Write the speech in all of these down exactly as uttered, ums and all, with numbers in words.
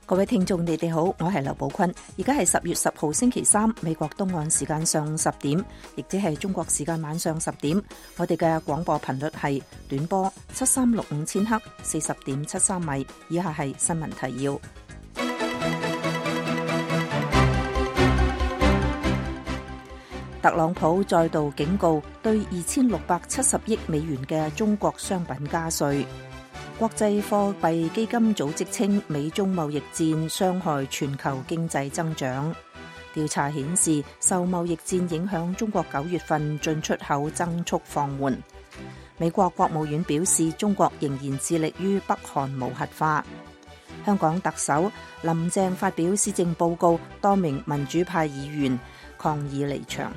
各位聽眾，你哋好，我係劉寶坤。而家係十月十號星期三，美國東岸時間上午十點，亦即係中國時間晚上十點。我哋嘅廣播頻率係短波七三六五千赫，四十點七三米。以下係新聞提要。特朗普再度警告，對二千六百七十億美元嘅中國商品加稅。國際貨幣基金組織稱，美中貿易戰傷害全球經濟增長。調查顯示，受貿易戰影響，中國九月份進出口增速放緩。美國國務院表示，中國仍然致力於北韓無核化。香港特首林鄭發表施政報告，多名民主派議員抗議離場。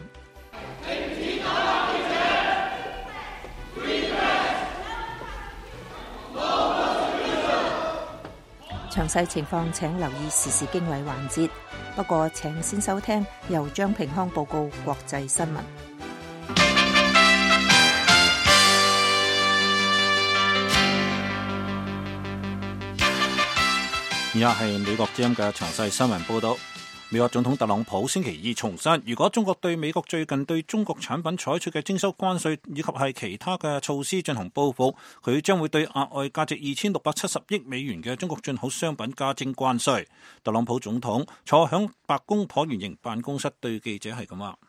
詳細情況請留意時事經緯環節。不過請先收聽由張平康報告國際新聞。 以下係美國之音嘅詳細新聞報道。美國總統特朗普星期二重申，如果中國對美國最近對中國產品採取嘅徵收關稅以及係其他嘅措施進行報復，佢將會對額外價值二千六百七十億美元嘅中國進口商品加徵關稅。特朗普總統坐響白宮橢圓形辦公室對記者係咁話。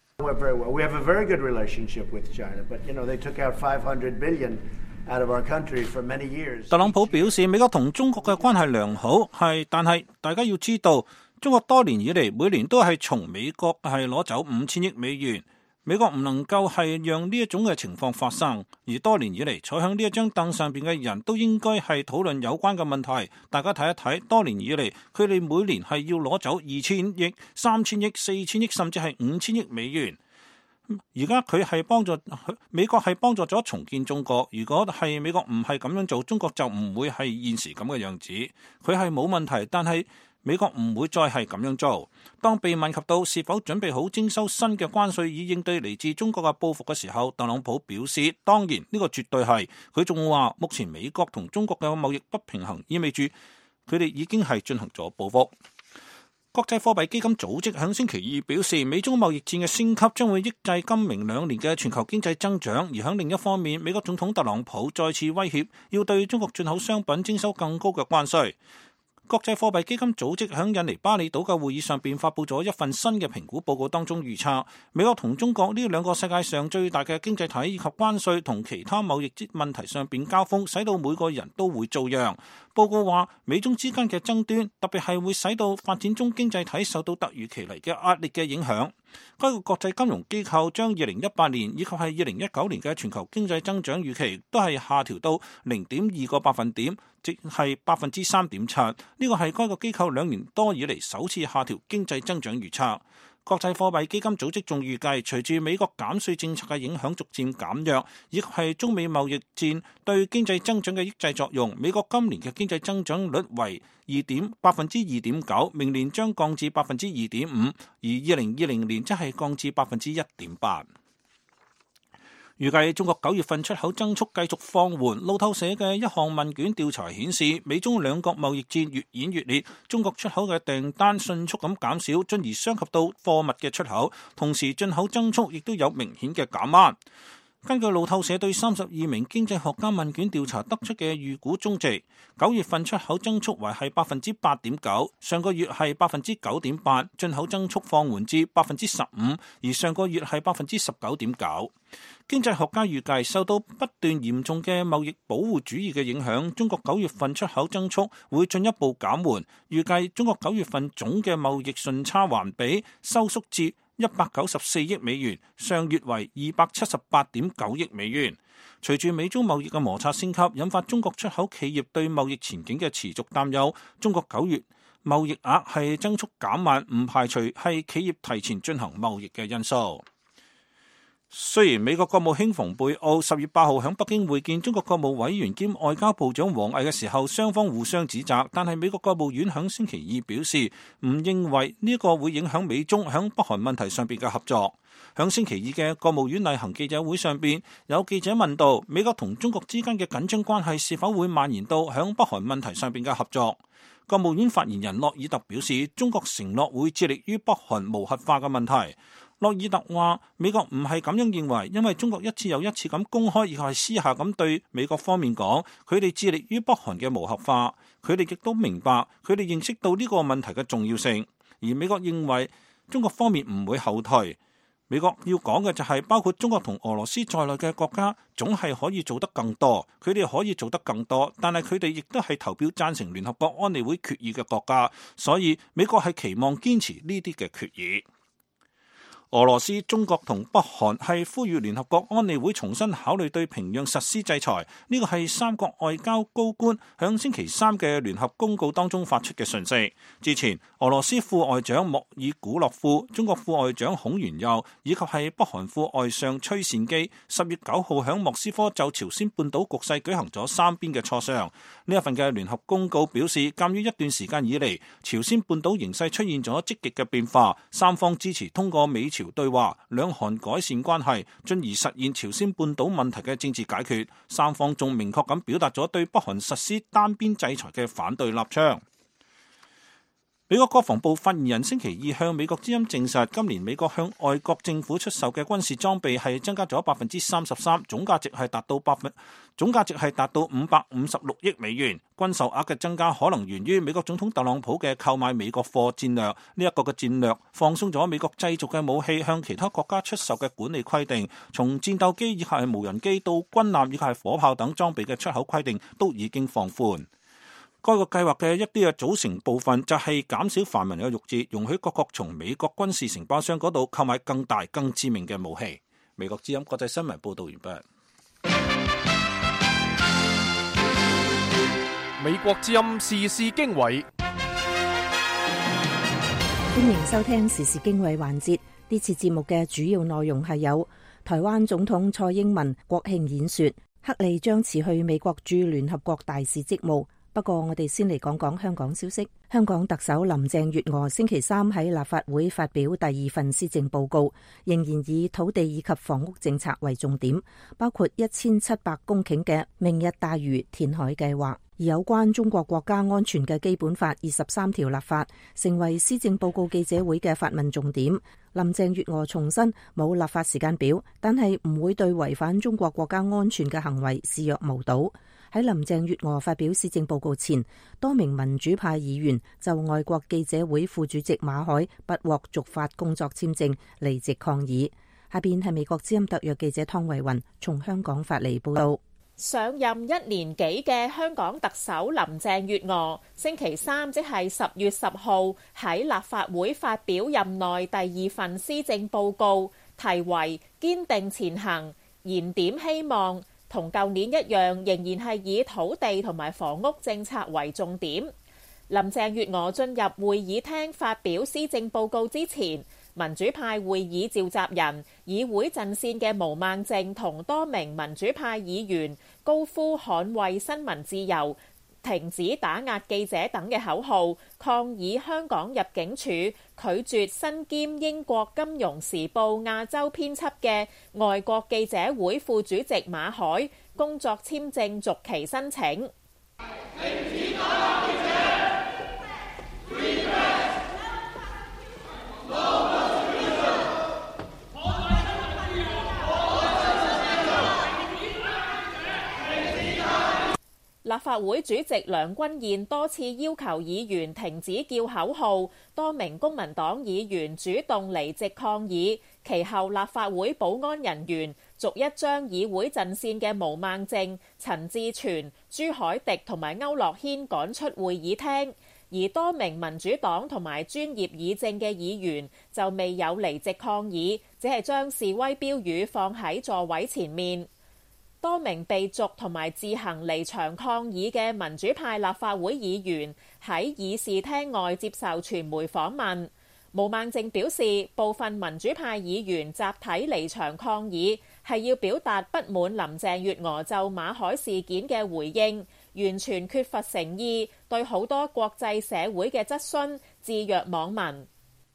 特朗普表示，美國同中國嘅關係良好，係，但係大家要知道，中國多年以嚟每年都係從美國係攞走五千億美元，美國唔能夠係讓呢一種嘅情況發生。而多年以嚟坐響呢一張凳上邊嘅人都應該係討論有關嘅問題。大家睇一睇，多年以嚟佢哋每年係要攞走二千億、三千億、四千億，甚至係五千億美元。而家佢係幫助美國係幫助咗重建中國。如果係美國唔係咁樣做，中國就唔會係現時咁嘅樣子。佢係冇問題，但係美國唔會再係咁樣做。當被問及到是否準備好徵收新嘅關稅以應對嚟自中國嘅報復嘅時候，特朗普表示當然呢個絕對係。佢仲話目前美國同中國嘅貿易不平衡意味住佢哋已經係進行咗報復。國際貨幣基金組織響星期二表示，美中貿易戰嘅升級將會抑制今明兩年嘅全球經濟增長。而響另一方面，美國總統特朗普再次威脅要對中國進口商品徵收更高嘅關稅。國際貨幣基金組織響印尼巴厘島嘅會議上邊發佈咗一份新嘅評估報告，當中預測美國同中國呢兩個世界上最大嘅經濟體以及關稅同其他貿易問題上邊交鋒，使到每個人都會遭殃。報告話，美中之間嘅爭端特別係會使到發展中經濟體受到突如其來嘅壓力嘅影響。該個國際金融機構將二零一八年以及係二零一九年嘅全球經濟增長預期都係下調到零點二個百分點，即係百分之三點七。呢個係該個機構兩年多以嚟首次下調經濟增長預測。國際貨幣基金組織仲預計，隨住美國減稅政策嘅影響逐漸減弱，以及係中美貿易戰對經濟增長嘅抑制作用，美國今年嘅經濟增長率為二點百分之二點九，明年將降至百分之二點五，而二零二零年則係降至百分之一點八。預計中國九月份出口增速繼續放緩。路透社嘅一項問卷調查顯示，美中兩國貿易戰越演越烈，中國出口嘅訂單迅速咁減少，進而傷及到貨物嘅出口，同時進口增速亦都有明顯嘅減慢。根據路透社對三十二名經濟學家問卷調查得出嘅預估中值，九月份出口增速為係百分之八點九，上個月係百分之九點八，進口增速放緩至百分之十五，而上個月係百分之十九點九。經濟學家預計，受到不斷嚴重嘅貿易保護主義嘅影響，中國九月份出口增速會進一步減緩。預計中國九月份總嘅貿易順差環比收縮至一百九十四億美元，上月為二百七十八點九億美元。隨住美中貿易嘅摩擦升級，引發中國出口企業對貿易前景嘅持續擔憂。中國九月貿易額係增速減慢，唔排除係企業提前進行貿易嘅因素。雖然美國國務卿蓬佩奧十月八號喺北京會見中國國務委員兼外交部長王毅嘅時候，雙方互相指責，但係美國國務院喺星期二表示唔認為呢個會影響美中喺北韓問題上邊嘅合作。喺星期二嘅國務院例行記者會上邊，有記者問到美國同中國之間嘅緊張關係是否會蔓延到喺北韓問題上邊嘅合作。 國務院發言人諾爾特表示，中國承諾會致力於北韓無核化嘅問題。諾爾特話：美國唔係咁樣認為，因為中國一次又一次咁公開，以及係私下咁對美國方面講，佢哋致力於北韓嘅無核化。佢哋亦都明白，佢哋認識到呢個問題嘅重要性。而美國認為中國方面唔會後退。美國要講嘅就係，包括中國同俄羅斯在內嘅國家，總係可以做得更多。佢哋可以做得更多，但係佢哋亦都係投票贊成聯合國安理會決議嘅國家，所以美國係期望堅持呢啲嘅決議。俄羅斯、中國同北韓係呼籲聯合國安理會重新考慮對平壤實施制裁，呢個係三國外交高官響星期三嘅聯合公告當中發出嘅訊息。之前，俄羅斯副外長莫爾古洛夫、中國副外長孔元佑以及係北韓副外相崔善基，十月九號響莫斯科就朝鮮半島局勢舉行咗三邊嘅磋商。呢一份嘅聯合公告表示，鑒於一段時間以嚟，朝鮮半島形勢出現咗積極嘅變化，三方支持通過美朝對話，兩韓改善關係，進而實現朝鮮半島問題嘅政治解決。三方仲明確咁表達咗對北韓實施單邊制裁嘅反對立場。美國國防部發言人星期二向美國之音證實，今年美國向外國政府出售嘅軍事裝備係增加咗百分之三十三，總價值係達到百分總價值係達到五百五十六億美元。軍售額嘅增加可能源於美國總統特朗普嘅購買美國貨戰略。呢、這、一個嘅戰略放鬆咗美國製造嘅武器向其他國家出售嘅管理規定，從戰鬥機以及係無人機到軍艦以及係火炮等裝備嘅出口規定都已經放寬。該個計劃嘅一啲嘅組成部分就係減少泛民嘅肉節，容許各國從美國軍事承包商嗰度購買更大、更致命嘅武器。美國之音國際新聞報道完畢。 美國之音時事經緯， 歡迎收聽時事經緯環節。呢次節目嘅主要內容係有台灣總統蔡英文國慶演說，克利將辭去美國駐聯合國大使職務。不過我哋先嚟講講香港消息。香港特首林鄭月娥星期三喺立法會發表第二份施政報告，仍然以土地以及房屋政策為重點，包括一千七百公頃嘅明日大嶼填海計劃。而有關中國國家安全嘅基本法二十三條立法，成為施政報告記者會嘅發問重點。林鄭月娥重申冇立法時間表，但係唔會對違反中國國家安全嘅行為視若無睹。喺林鄭月娥發表施政報告前，多名民主派議員就外國記者會副主席馬凱不獲續發工作簽證離席抗議。下邊係美國之音特約記者湯慧雲從香港發嚟報道。 上任一年幾嘅香港特首林鄭月娥星期三即係十月十號喺立法會發表任內第二份施政報告，題為堅定前行，燃點希望。同舊年一樣，仍然係以土地同埋房屋政策為重點。林鄭月娥進入會議廳發表施政報告之前，民主派會議召集人、議會陣線嘅毛孟靜同多名民主派議員高呼捍衛新聞自由、停止打壓記者等嘅口號，抗議香港入境處拒絕身兼英國金融時報亞洲編輯嘅外國記者會副主席馬凱工作簽證續期申請。立法會主席梁君彥多次要求議員停止叫口號，多名公民黨議員主動離席抗議，其後立法會保安人員逐一將議會陣線嘅毛孟靜、陳志全、朱凱廸同埋區諾軒趕出會議廳，而多名民主黨同埋專業議政嘅議員就未有離席抗議，只係將示威標語放喺座位前面。多名被逐同埋自行離場抗議嘅民主派立法會議員喺議事廳外接受傳媒訪問。毛孟靜表示，部分民主派議員集體離場抗議係要表達不滿林鄭月娥就馬凱事件嘅回應，完全缺乏誠意，對好多國際社會嘅質詢置若罔聞。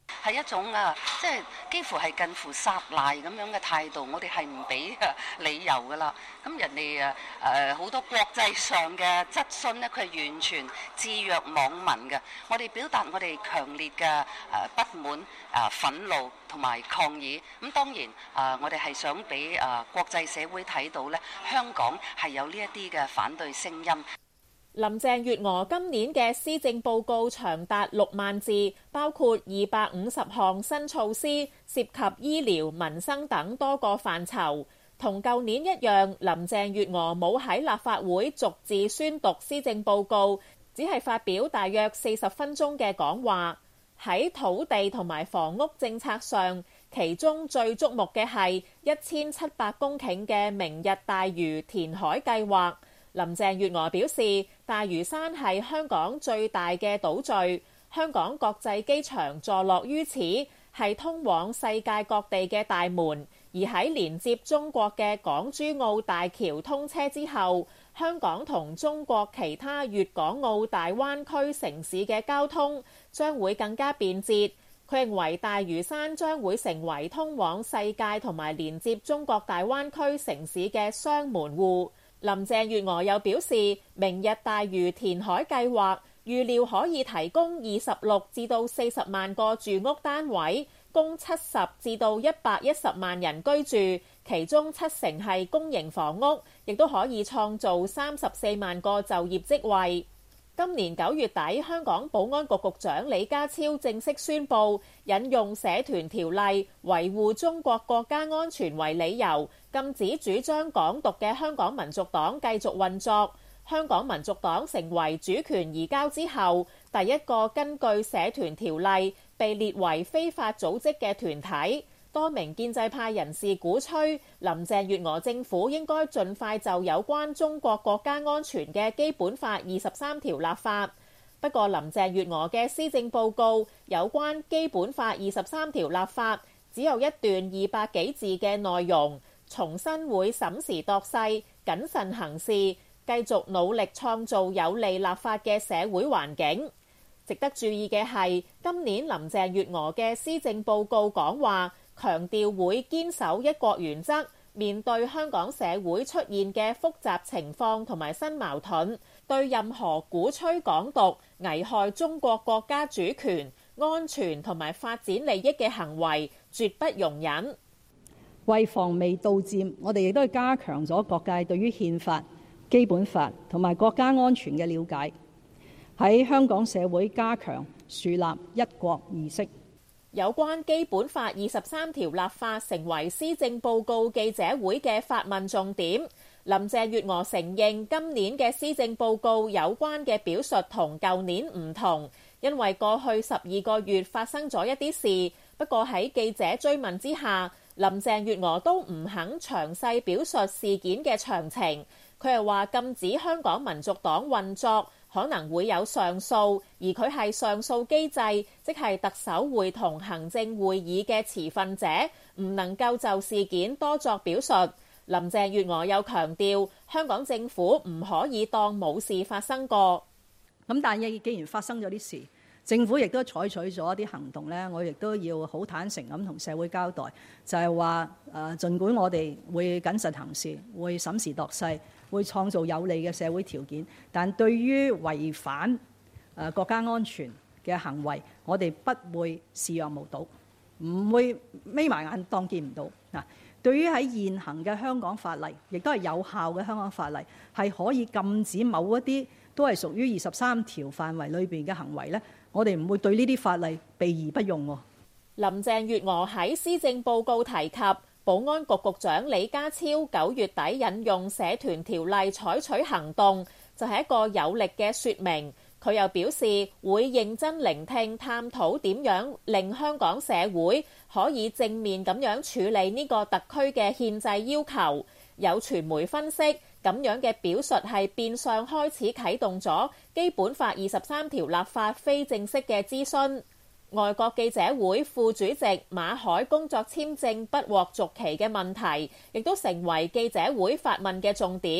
係一種啊，即係幾乎係近乎撒賴咁樣嘅態度，我哋係唔俾啊理由噶啦。咁人哋啊誒好多國際上嘅質詢呢，佢係完全置若罔聞嘅。我哋表達我哋強烈嘅誒不滿、誒憤怒同埋抗議。咁當然啊，我哋係想俾啊國際社會睇到呢，香港係有呢一啲嘅反對聲音。 林鄭月娥今年嘅施政報告長達六萬字，包括二百五十項新措施，涉及醫療、民生等多個範疇。同舊年一樣，林鄭月娥冇喺立法會逐字宣讀施政報告，只係發表大約四十分鐘嘅講話。喺土地同埋房屋政策上，其中最矚目嘅係一千七百公頃嘅明日大嶼填海計劃。林鄭月娥表示，大嶼山係香港最大嘅島嶼，香港國際機場坐落於此，係通往世界各地嘅大門。而喺連接中國嘅港珠澳大橋通車之後，香港同中國其他粵港澳大灣區城市嘅交通將會更加便捷。佢認為大嶼山將會成為通往世界同埋連接中國大灣區城市嘅雙門戶。林鄭月娥又表示，明日大嶼填海計劃預料可以提供二十六至到四十萬個住屋單位，供七十至到一百一十萬人居住，其中七成係公營房屋，亦都可以創造三十四萬個就業職位。今年九月底，香港保安局局長李家超正式宣布，引用社團條例維護中國國家安全為理由，禁止主張港獨嘅香港民族黨繼續運作。香港民族黨成為主權移交之後第一個根據社團條例被列為非法組織嘅團體。多名建制派人士鼓吹林鄭月娥政府應該盡快就有關中國國家安全嘅基本法二十三條立法。不過林鄭月娥嘅施政報告有關基本法二十三條立法只有一段二百幾字嘅內容，重申會審時度勢、謹慎行事，繼續努力創造有利立法嘅社會環境。值得注意嘅係，今年林鄭月娥嘅施政報告講話強調會堅守一國原則，面對香港社會出現嘅複雜情況同埋新矛盾，對任何鼓吹港獨、危害中國國家主權、安全同埋發展利益嘅行為，絕不容忍。 為防微杜漸，我哋亦都係加強咗各界對於憲法、基本法同埋國家安全嘅了解，喺香港社會加強樹立一國意識。 有關基本法二十三條立法成為施政報告記者會嘅發問重點。林鄭月娥承認今年嘅施政報告有關嘅表述同舊年唔同，因為過去十二個月發生咗一啲事。不過喺記者追問之下，林鄭月娥都唔肯詳細表述事件嘅詳情。佢又話禁止香港民族黨運作，可能會有上訴，而佢係上訴機制，即係特首會同行政會議嘅持份者唔能夠就事件多作表述。林鄭月娥又強調，香港政府唔可以當冇事發生過。 咁但係既然發生咗啲事，政府亦都採取咗一啲行動咧，我亦都要好坦誠咁同社會交代，就係話誒，儘管我哋會謹慎行事，會審時度勢，會創造有利嘅社會條件，但對於違反誒國家安全嘅行為，我哋不會視若無睹，唔會眯埋眼當見唔到。嗱，對於喺現行嘅香港法例，亦都係有效嘅香港法例，係可以禁止某一啲都係屬於二十三條範圍裏邊嘅行為咧，我哋唔會對呢啲法例避而不用。 林鄭月娥喺施政報告提及，保安局局長李家超九月底引用社團條例採取行動，就係一個有力嘅説明。佢又表示會認真聆聽、探討點樣令香港社會可以正面咁樣處理呢個特區嘅憲制要求。有傳媒分析，咁樣嘅表述係變相開始啟動咗基本法二十三條立法非正式嘅諮詢。外國記者會副主席馬凱工作簽證不獲續期嘅問題，亦都成為記者會發問嘅重點。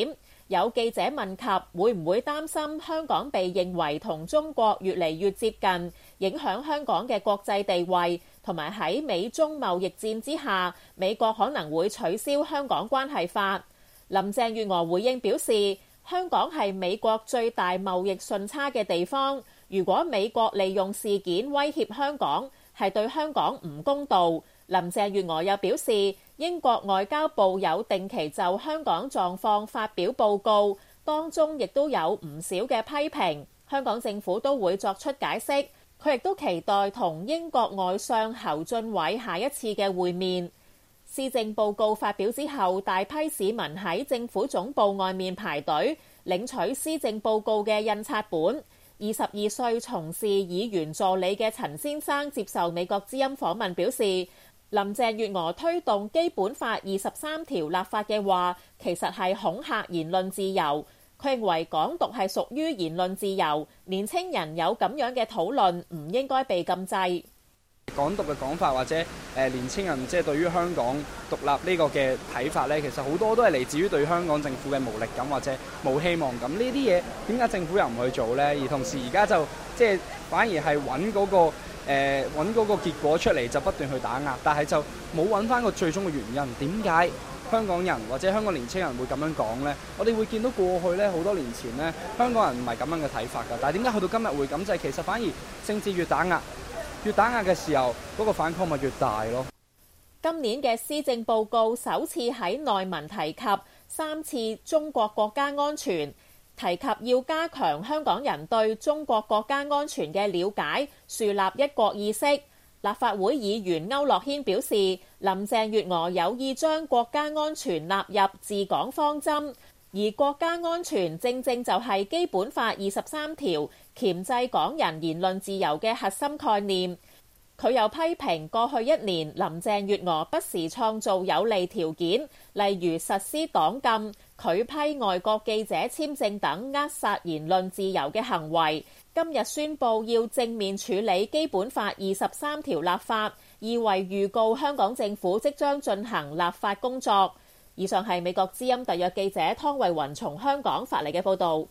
有記者問及會唔會擔心香港被認為同中國越嚟越接近，影響香港嘅國際地位，同埋喺美中貿易戰之下，美國可能會取消香港關係法。林鄭月娥回應表示，香港係美國最大貿易順差嘅地方，如果美國利用事件威脅香港，係對香港唔公道。林鄭月娥又表示，英國外交部有定期就香港狀況發表報告，當中亦都有唔少嘅批評，香港政府都會作出解釋。佢亦都期待同英國外相侯俊偉下一次嘅會面。施政報告發表之後，大批市民喺政府總部外面排隊領取施政報告嘅印刷本。二十二歲從事議員助理嘅陳先生接受美國之音訪問表示，林鄭月娥推動基本法二十三條立法嘅話，其實係恐嚇言論自由。佢認為港獨係屬於言論自由，年青人有咁樣嘅討論唔應該被禁制。 港獨嘅講法或者誒年青人即係對於香港獨立呢個嘅睇法咧，其實好多都係嚟自於對香港政府嘅無力感或者冇希望感。呢啲嘢點解政府又唔去做咧？而同時而家就即係反而係揾嗰個誒揾嗰個結果出嚟，就不斷去打壓，但係就冇揾翻個最終嘅原因。點解香港人或者香港年青人會咁樣講咧？我哋會見到過去咧好多年前咧，香港人唔係咁樣嘅睇法㗎。但係點解去到今日會咁？就係其實反而政治越打壓。越打壓嘅時候，嗰個反抗咪越大咯。 今年嘅施政報告首次喺內文提及三次中國國家安全，提及要加強香港人對中國國家安全嘅了解，樹立一國意識。立法會議員區諾軒表示，林鄭月娥有意將國家安全納入治港方針，而國家安全正正就係基本法二十三條鉗制港人言論自由嘅核心概念。佢又批評過去一年林鄭月娥不時創造有利條件，例如實施黨禁、拒批外國記者簽證等扼殺言論自由嘅行為。今日宣布要正面處理基本法二十三條立法，意為預告香港政府即將進行立法工作。以上係美國之音特約記者湯慧雲從香港發嚟嘅報導。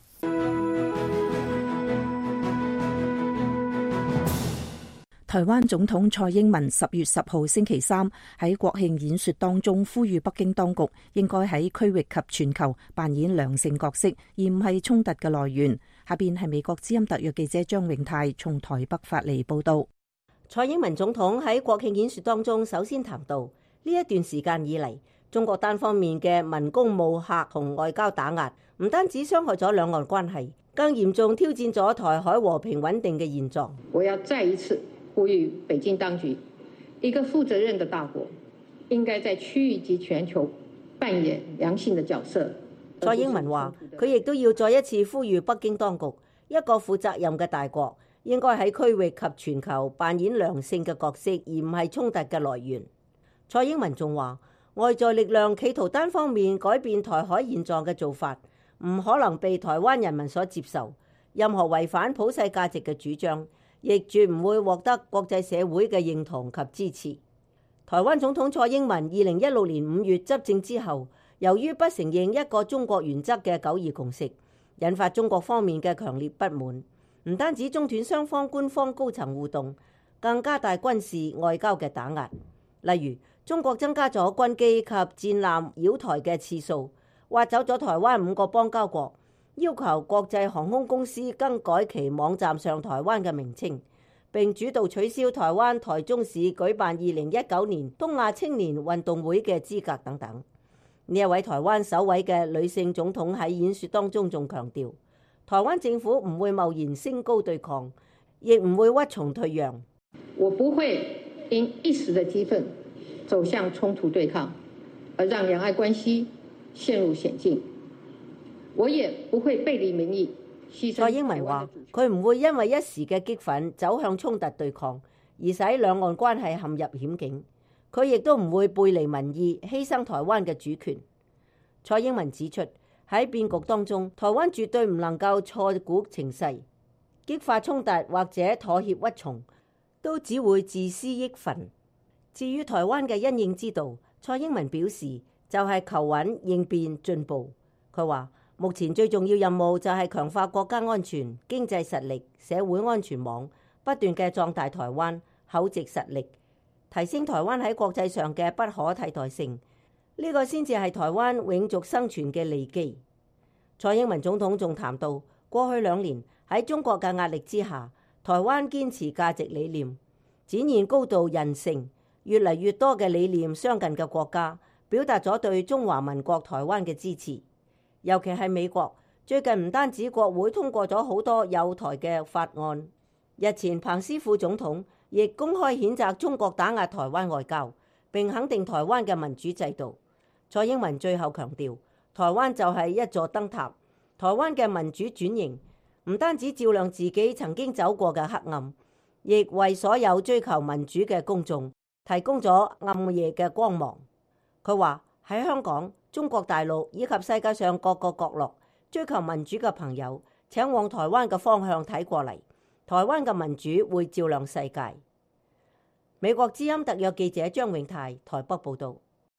台灣總統蔡英文十月十號星期三喺國慶演說當中呼籲北京當局應該喺區域及全球扮演良性角色，而唔係衝突嘅來源。下邊係美國之音特約記者張永泰從台北發嚟報道。 蔡英文總統喺國慶演說當中首先談到呢一段時間以嚟，中國單方面嘅文攻武嚇同外交打壓，唔單止傷害咗兩岸關係，更嚴重挑戰咗台海和平穩定嘅現狀。 我要再一次呼籲北京當局，一個負責任的大國應該在區域及全球扮演良性的角色。 蔡英文話，佢亦都要再一次呼籲北京當局，一個負責任嘅大國應該喺區域及全球扮演良性嘅角色，而唔係衝突嘅來源。蔡英文仲話，外在力量企圖單方面改變台海現狀嘅做法，唔可能被台灣人民所接受。任何違反普世價值嘅主張，亦絕唔會獲得國際社會嘅認同及支持。台灣總統蔡英文二零一六年五月執政之後，由於不承認一個中國原則嘅九二共識，引發中國方面嘅強烈不滿，唔單止中斷雙方官方高層互動，更加大軍事外交嘅打壓。例如，中國增加咗軍機及戰艦繞台嘅次數，挖走咗台灣五個邦交國，要求國際航空公司更改其網站上台灣嘅名稱，並主導取消台灣台中市舉辦二零一九年東亞青年運動會嘅資格等等。呢一位台灣首位嘅女性總統喺演說當中仲強調，台灣政府唔會貿然升高對抗，亦唔會屈從退讓。 我不會因一時的激憤走向衝突對抗，而讓兩岸關係陷入險境。我也不會背離民意。 蔡英文話，佢唔會因為一時嘅激憤走向衝突對抗，而使兩岸關係陷入險境。佢亦都唔會背離民意，犧牲台灣嘅主權。蔡英文指出，喺變局當中，台灣絕對唔能夠錯估情勢，激發衝突或者妥協屈從，都只會自私益憤。至於台灣嘅因應之道，蔡英文表示就係求穩應變進步。佢話目前最重要任務就係強化國家安全、經濟實力、社會安全網，不斷嘅壯大台灣口籍實力，提升台灣喺國際上嘅不可替代性。呢個先至係台灣永續生存嘅利基。蔡英文總統仲談到，過去兩年喺中國嘅壓力之下，台灣堅持價值理念，展現高度韌性。越嚟越多嘅理念相近嘅國家表達咗對中華民國台灣嘅支持。尤其係美國，最近唔單止國會通過咗好多友台嘅法案，日前彭斯副總統亦公開譴責中國打壓台灣外交，並肯定台灣嘅民主制度。蔡英文最後強調，台灣就係一座燈塔，台灣嘅民主轉型唔單止照亮自己曾經走過嘅黑暗，亦為所有追求民主嘅公眾提供咗暗夜嘅光芒。佢話喺香港、中國大陸以及世界上各個角落追求民主嘅朋友，請往台灣嘅方向睇過嚟，台灣嘅民主會照亮世界。美國之音特約記者張永泰台北報道。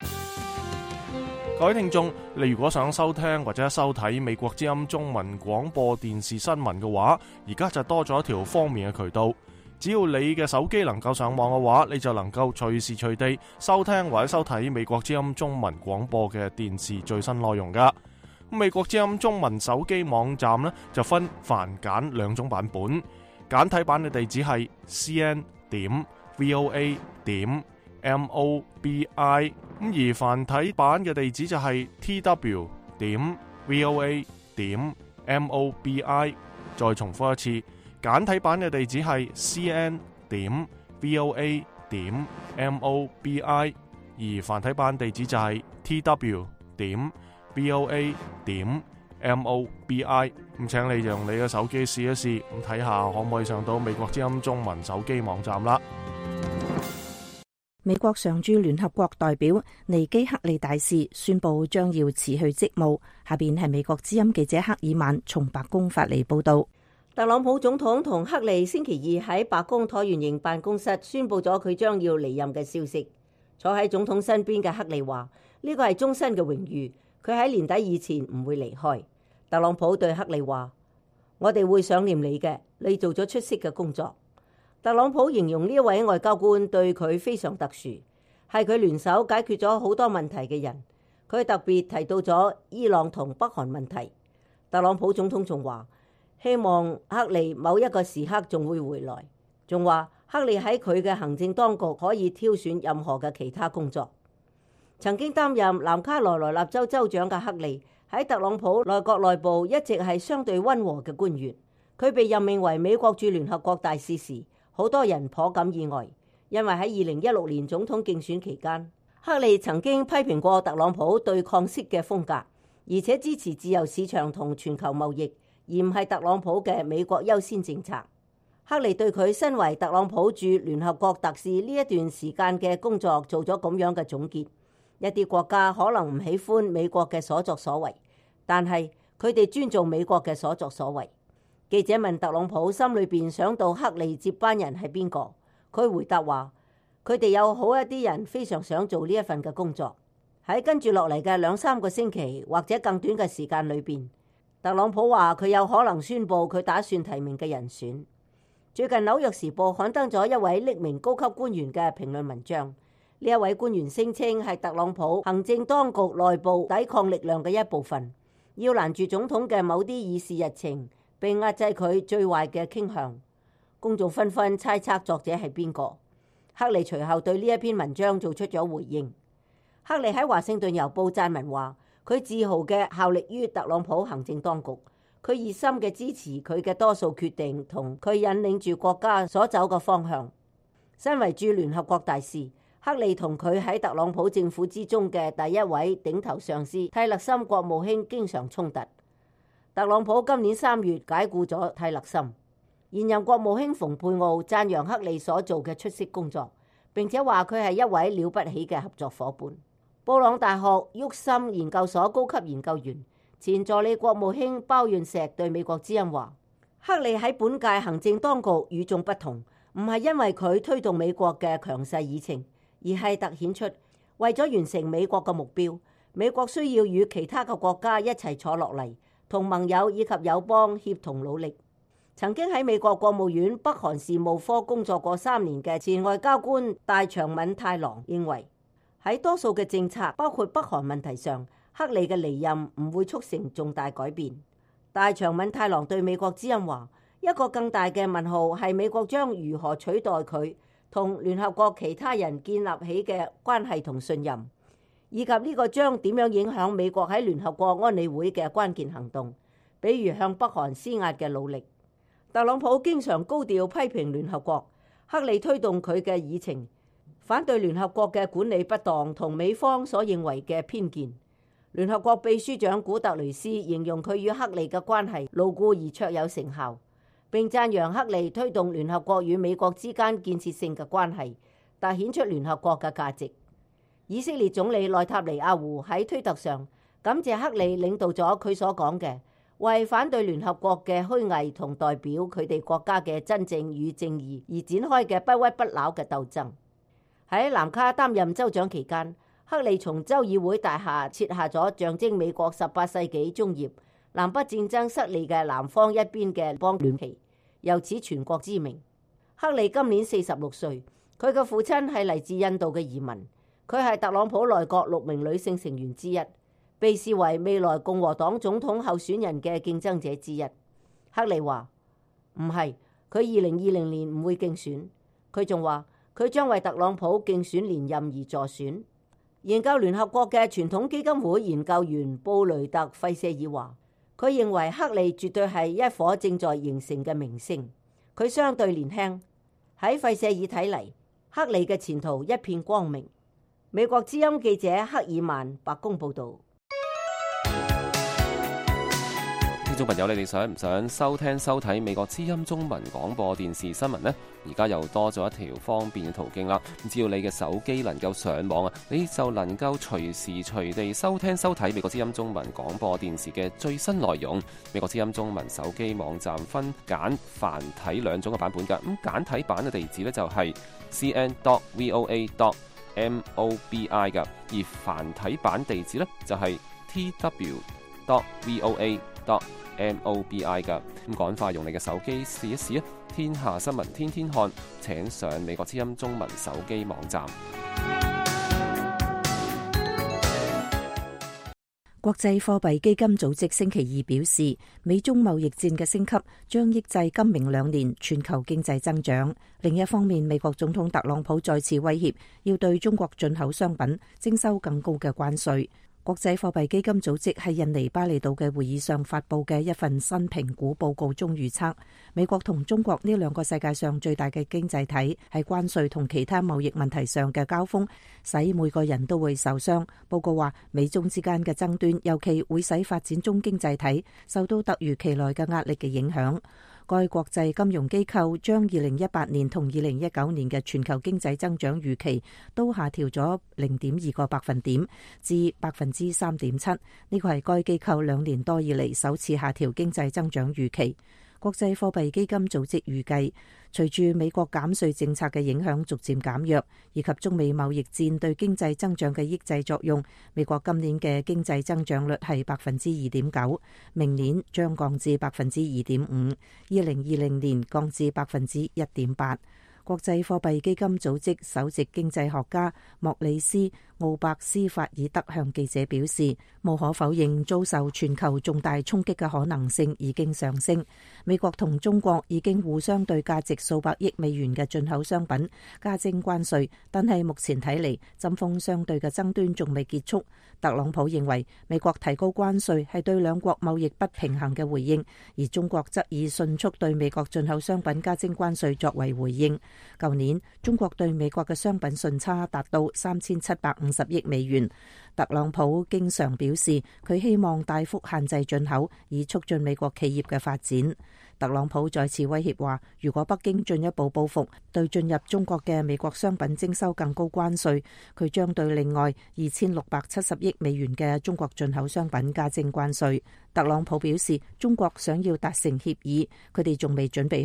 各位聽眾，你如果想收聽或者收睇美國之音中文廣播電視新聞嘅話，而家就多咗一條方便嘅渠道。只要你嘅手機能夠上網嘅話，你就能夠隨時隨地收聽或者收睇美國之音中文廣播嘅電視最新內容噶。美國之音中文手機網站呢，就分繁簡兩種版本，簡體版嘅地址係 c n 點 v o a 點 m o b i， 咁而繁體版嘅地址就係 t w 點 v o a 點 m o b i。 再重複一次，簡體版嘅地址係 c n 點 v o a 點 m o b i， 而繁體版地址就係 t w 點 v o a 點 m o b i。 咁請你用你嘅手機試一試，咁睇下可唔可以上到美國之音中文手機網站啦。 美國常駐聯合國代表尼基克利大使宣布將要辭去職務。下邊係美國之音記者克爾曼從白宮發嚟報道。 特朗普總統同克利星期二喺白宮橢圓形辦公室宣布咗佢將要離任嘅消息。坐喺總統身邊嘅克利話：呢個係終身嘅榮譽，佢喺年底以前唔會離開。特朗普對克利話：我哋會想念你嘅，你做咗出色嘅工作。特朗普形容呢一位外交官對佢非常特殊，係佢聯手解決咗好多問題嘅人。佢特別提到咗伊朗同北韓問題。特朗普總統仲話：希望克利某一個時刻仲會回來，仲話克利喺佢嘅行政當局可以挑選任何嘅其他工作。曾經擔任南卡羅來納州州長嘅克利喺特朗普內閣內部一直係相對溫和嘅官員。佢被任命為美國駐聯合國大使時，好多人頗感意外，因為喺二零一六年總統競選期間，克利曾經批評過特朗普對抗式嘅風格，而且支持自由市場同全球貿易，而唔係特朗普嘅美國優先政策。克利對佢身為特朗普駐聯合國特使呢一段時間嘅工作做咗咁樣嘅總結：一啲國家可能唔喜歡美國嘅所作所為，但係佢哋尊重美國嘅所作所為。記者問特朗普心裏邊想到克利接班人係邊個，佢回答話：佢哋有好一啲人非常想做呢一份嘅工作。喺跟住落嚟嘅兩三個星期或者更短嘅時間裏邊，特朗普話佢有可能宣布佢打算提名嘅人選。最近紐約時報刊登咗一位匿名高級官員嘅評論文章，呢一位官員聲稱係特朗普行政當局內部抵抗力量嘅一部分，要攔住總統嘅某啲議事日程，並壓制佢最壞嘅傾向。公眾紛紛猜測作者係邊個。克利隨後對呢一篇文章做出咗回應。克利喺華盛頓郵報撰文話：佢自豪嘅效力於特朗普行政當局，佢熱心嘅支持佢嘅多數決定同佢引領住國家所走嘅方向。身為駐聯合國大使，克利同佢喺特朗普政府之中嘅第一位頂頭上司泰勒森國務卿經常衝突。特朗普今年三月解僱咗泰勒森，現任國務卿蓬佩奧讚揚克利所做嘅出色工作，並且話佢係一位了不起嘅合作夥伴。布朗大學沃森研究所高級研究員、前助理國務卿鮑潤石對美國之音話：克利喺本屆行政當局與眾不同，唔係因為佢推動美國嘅強勢議程，而係凸顯出為咗完成美國嘅目標，美國需要與其他嘅國家一齊坐落嚟， 同盟友以及友邦協同努力。曾經喺美國國務院北韓事務科工作過三年嘅前外交官大長敏太郎認為，喺多數嘅政策，包括北韓問題上，克利嘅離任唔會促成重大改變。大長敏太郎對美國之音話，一個更大嘅問號係美國將如何取代佢同聯合國其他人建立起嘅關係同信任，以及呢個將點樣影響美國喺聯合國安理會嘅關鍵行動，比如向北韓施壓嘅努力。特朗普經常高調批評聯合國，克利推動佢嘅議程，反對聯合國嘅管理不當同美方所認為嘅偏見。聯合國秘書長古特雷斯形容佢與克利嘅關係牢固而卓有成效，並讚揚克利推動聯合國與美國之間建設性嘅關係，凸顯出聯合國嘅價值。以色列總理內塔尼亞胡喺推特上感謝克利領導咗佢所講嘅為反對聯合國嘅虛偽同代表佢哋國家嘅真正與正義而展開嘅不屈不撓嘅鬥爭。喺南卡擔任州長期間，克利從州議會大廈撤下咗象徵美國十八世紀中葉南北戰爭失利嘅南方一邊嘅邦聯旗，由此全國知名。克利今年四十六歲，佢嘅父親係嚟自印度嘅移民，佢係特朗普內閣六名女性成員之一，被視為未來共和黨總統候選人嘅競爭者之一。克利話唔係，佢二零二零年唔會競選。佢仲話佢將為特朗普競選連任而助選。研究聯合國嘅傳統基金會研究員布雷特費舍爾話，佢認為克利絕對係一顆正在形成嘅明星。佢相對年輕，喺費舍爾睇嚟，克利嘅前途一片光明。美國之音記者克爾曼白宮報道。 聽眾朋友，你哋想唔想收聽收睇美國之音中文廣播電視新聞呢？而家又多咗一條方便嘅途徑啦。只要你嘅手機能夠上網啊，你就能夠隨時隨地收聽收睇美國之音中文廣播電視嘅最新內容。美國之音中文手機網站分簡繁體兩種嘅版本㗎。咁簡體版嘅地址呢，就係 c n dot v o a dot m o b i 㗎，而繁體版地址呢，就係 t w dot v o a dot m o b i 㗎。咁趕快用你嘅手機試一試啊！天下新聞天天看，請上美國之音中文手機網站。 國際貨幣基金組織星期二表示，美中貿易戰嘅升級將抑制今明兩年全球經濟增長。另一方面，美國總統特朗普再次威脅要對中國進口商品徵收更高嘅關稅。國際貨幣基金組織喺印尼巴厘島嘅會議上發佈嘅一份新評估報告中預測，美國同中國呢兩個世界上最大嘅經濟體喺關稅同其他貿易問題上嘅交鋒，使每個人都會受傷。報告話，美中之間嘅爭端尤其會使發展中經濟體受到突如其來嘅壓力嘅影響。該國際金融機構將二零一八年同二零一九年嘅全球經濟增長預期都下調咗零點二個百分點至百分之三點七，呢個係該機構兩年多以嚟首次下調經濟增長預期。國際貨幣基金組織預計，隨住美國減稅政策嘅影響逐漸減弱，以及中美貿易戰對經濟增長嘅抑制作用，美國今年嘅經濟增長率係百分之二點九，明年將降至百分之二點五，二零二零年降至百分之一點八。國際貨幣基金組織首席經濟學家莫里斯奧伯斯法爾德向記者表示，無可否認遭受全球重大衝擊嘅可能性已經上升。美國同中國已經互相對價值數百億美元嘅進口商品加徵關稅，但係目前睇嚟，針鋒相對嘅爭端仲未結束。特朗普認為美國提高關稅係對兩國貿易不平衡嘅回應，而中國則以迅速對美國進口商品加徵關稅作為回應。舊年中國對美國嘅商品順差達到三千七百五十億美元。特朗普經常表示，佢希望大幅限制進口，以促進美國企業嘅發展。特朗普再次威脅話，如果北京進一步報復，對進入中國嘅美國商品徵收更高關稅，佢將對另外二千六百七十億美元嘅中國進口商品加徵關稅。特朗普表示，中國想要達成協議，佢哋仲未準備好。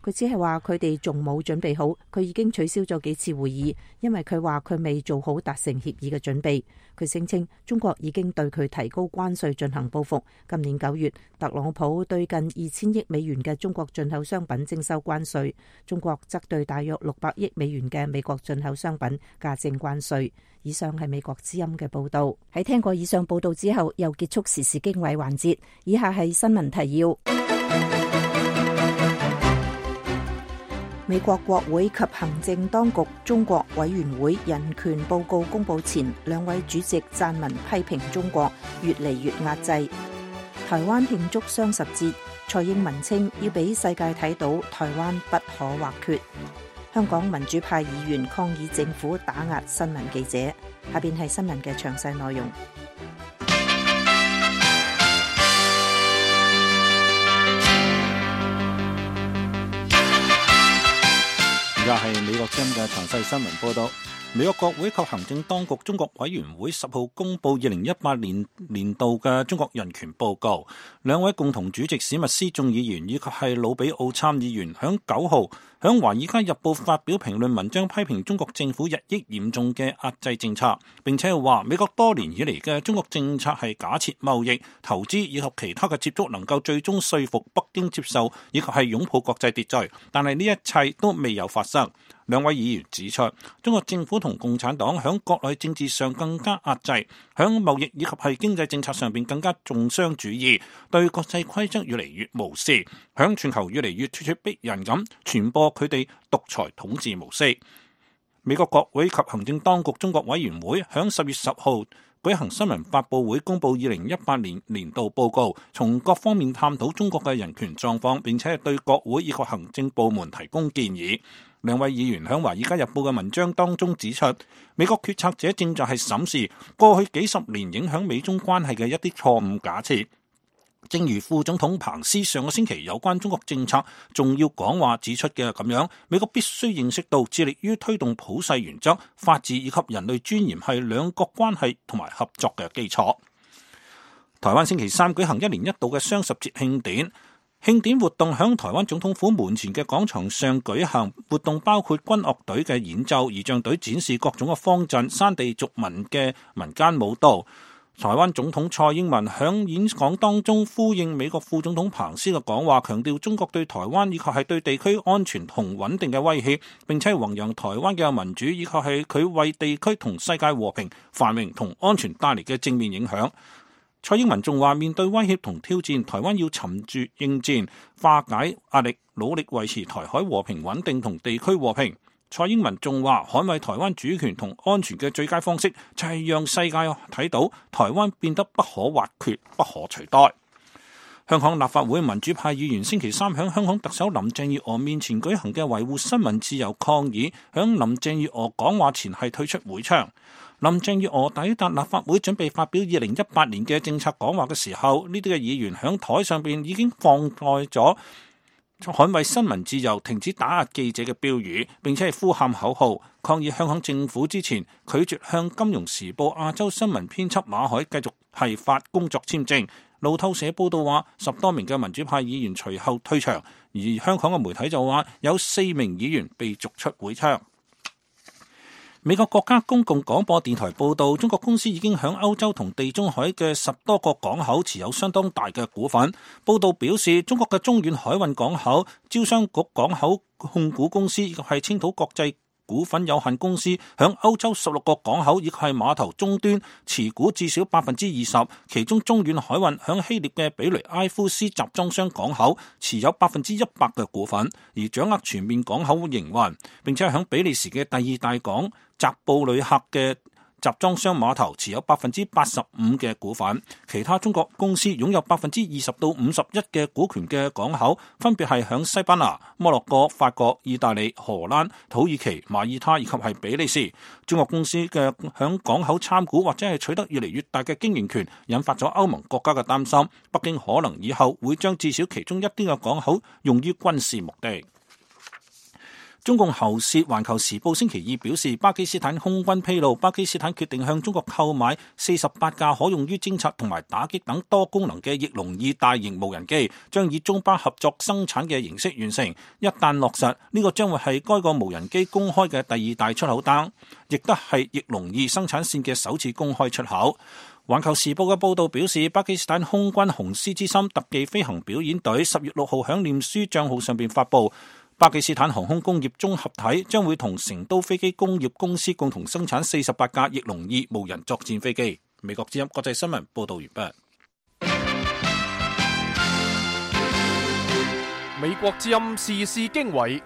佢只係話佢哋仲冇準備好，佢已經取消咗幾次會議，因為佢話佢未做好達成協議嘅準備。佢聲稱中國已經對佢提高關稅進行報復。今年九月，特朗普對近二千億美元嘅中國進口商品徵收關稅，中國則對大約六百億美元嘅美國進口商品加徵關稅。以上係美國之音嘅報道。喺聽過以上報道之後，又結束時事經緯環節。以下係新聞提要。美國國會及行政當局中國委員會人權報告公佈前，兩位主席撰文批評中國越嚟越壓制。台灣慶祝雙十節，蔡英文稱要俾世界睇到台灣不可或缺。香港民主派議員抗議政府打壓新聞記者。下邊係新聞嘅詳細內容。 而家係美國之音嘅詳細新聞報道。美國國會及行政當局中國委員會十號公布二零一八年年度嘅中國人權報告。兩位共同主席史密斯眾議員以及係魯比奧參議員響九號響《華爾街日報》發表評論文章，批評中國政府日益嚴重嘅壓制政策，並且係話美國多年以嚟嘅中國政策係假設貿易、投資以及其他嘅接觸能夠最終說服北京接受，以及係擁抱國際秩序，但係呢一切都未有發生。兩位議員指出，中國政府同共產黨響國內政治上更加壓制，響貿易以及係經濟政策上邊更加重商主義，對國際規則越嚟越無視，響全球越嚟越咄咄逼人咁傳播佢哋獨裁統治模式。美國國會及行政當局中國委員會響十月十號舉行新聞發佈會，公布二零一八年年度報告，從各方面探討中國嘅人權狀況，並且對國會以及行政部門提供建議。兩位議員喺《華爾街日報》嘅文章當中指出，美國決策者正在係審視過去幾十年影響美中關係嘅一啲錯誤假設。正如副總統彭斯上個星期有關中國政策重要講話指出嘅咁樣，美國必須認識到致力於推動普世原則、法治以及人類尊嚴係兩國關係同埋合作嘅基礎。台灣星期三舉行一年一度嘅雙十節慶典。慶典活動響台灣總統府門前嘅廣場上舉行，活動包括軍樂隊嘅演奏、儀仗隊展示各種嘅方陣、山地族民嘅民間舞蹈。台灣總統蔡英文響演講當中呼應美國副總統彭斯嘅講話，強調中國對台灣以及係對地區安全同穩定嘅威脅，並且弘揚台灣嘅民主以及係佢為地區同世界和平、繁榮同安全帶嚟嘅正面影響。蔡英文仲話，面對威脅同挑戰，台灣要沉住應戰，化解壓力，努力維持台海和平穩定同地區和平。蔡英文仲話，捍衛台灣主權同安全嘅最佳方式就係讓世界睇到台灣變得不可或缺、不可取代。香港立法會民主派議員星期三響香港特首林鄭月娥面前舉行嘅維護新聞自由抗議，響林鄭月娥講話前係退出會場。林鄭月娥抵達立法會準備發表二零一八年嘅政策講話嘅時候，呢啲嘅議員響台上邊已經放載咗捍衛新聞自由、停止打壓記者嘅標語，並且係呼喊口號，抗議香港政府之前拒絕向《金融時報》亞洲新聞編輯馬海繼續係發工作簽證。路透社報道話，十多名嘅民主派議員隨後退場，而香港嘅媒體就話有四名議員被逐出會場。美國國家公共廣播電台報道，中國公司已經響歐洲同地中海嘅十多個港口持有相當大嘅股份。報道表示，中國嘅中遠海運港口、招商局港口控股公司以及係青島國際股份有限公司響歐洲十六個港口以及係碼頭終端持股至少百分之二十，其中中遠海運響希臘嘅比雷埃夫斯集裝箱港口持有百分之一百嘅股份，而掌握全面港口營運，並且係響比利時嘅第二大港澤布呂克嘅集裝箱碼頭持有百分之八十五嘅股份，其他中國公司擁有百分之二十到五十一嘅股權嘅港口，分別係響西班牙、摩洛哥、法國、意大利、荷蘭、土耳其、馬耳他以及係比利時。中國公司嘅響港口參股或者係取得越嚟越大嘅經營權，引發咗歐盟國家嘅擔心，北京可能以後會將至少其中一啲嘅港口用於軍事目的。 中共喉舌《環球時報》星期二表示，巴基斯坦空軍披露，巴基斯坦決定向中國購買四十八架可用於偵察同埋打擊等多功能嘅翼龍二大型無人機，將以中巴合作生產嘅形式完成。一旦落實，呢個將會係該個無人機公開嘅第二大出口單，亦都係翼龍二生產線嘅首次公開出口。環球時報嘅報導表示，巴基斯坦空軍紅獅之心特技飛行表演隊十月六號響臉書帳號上邊發布，巴基斯坦航空工業綜合體將會同成都飛機工業公司共同生產四十八架翼龍二無人作戰飛機。美國之音國際新聞報導完畢。 美國之音時事經緯，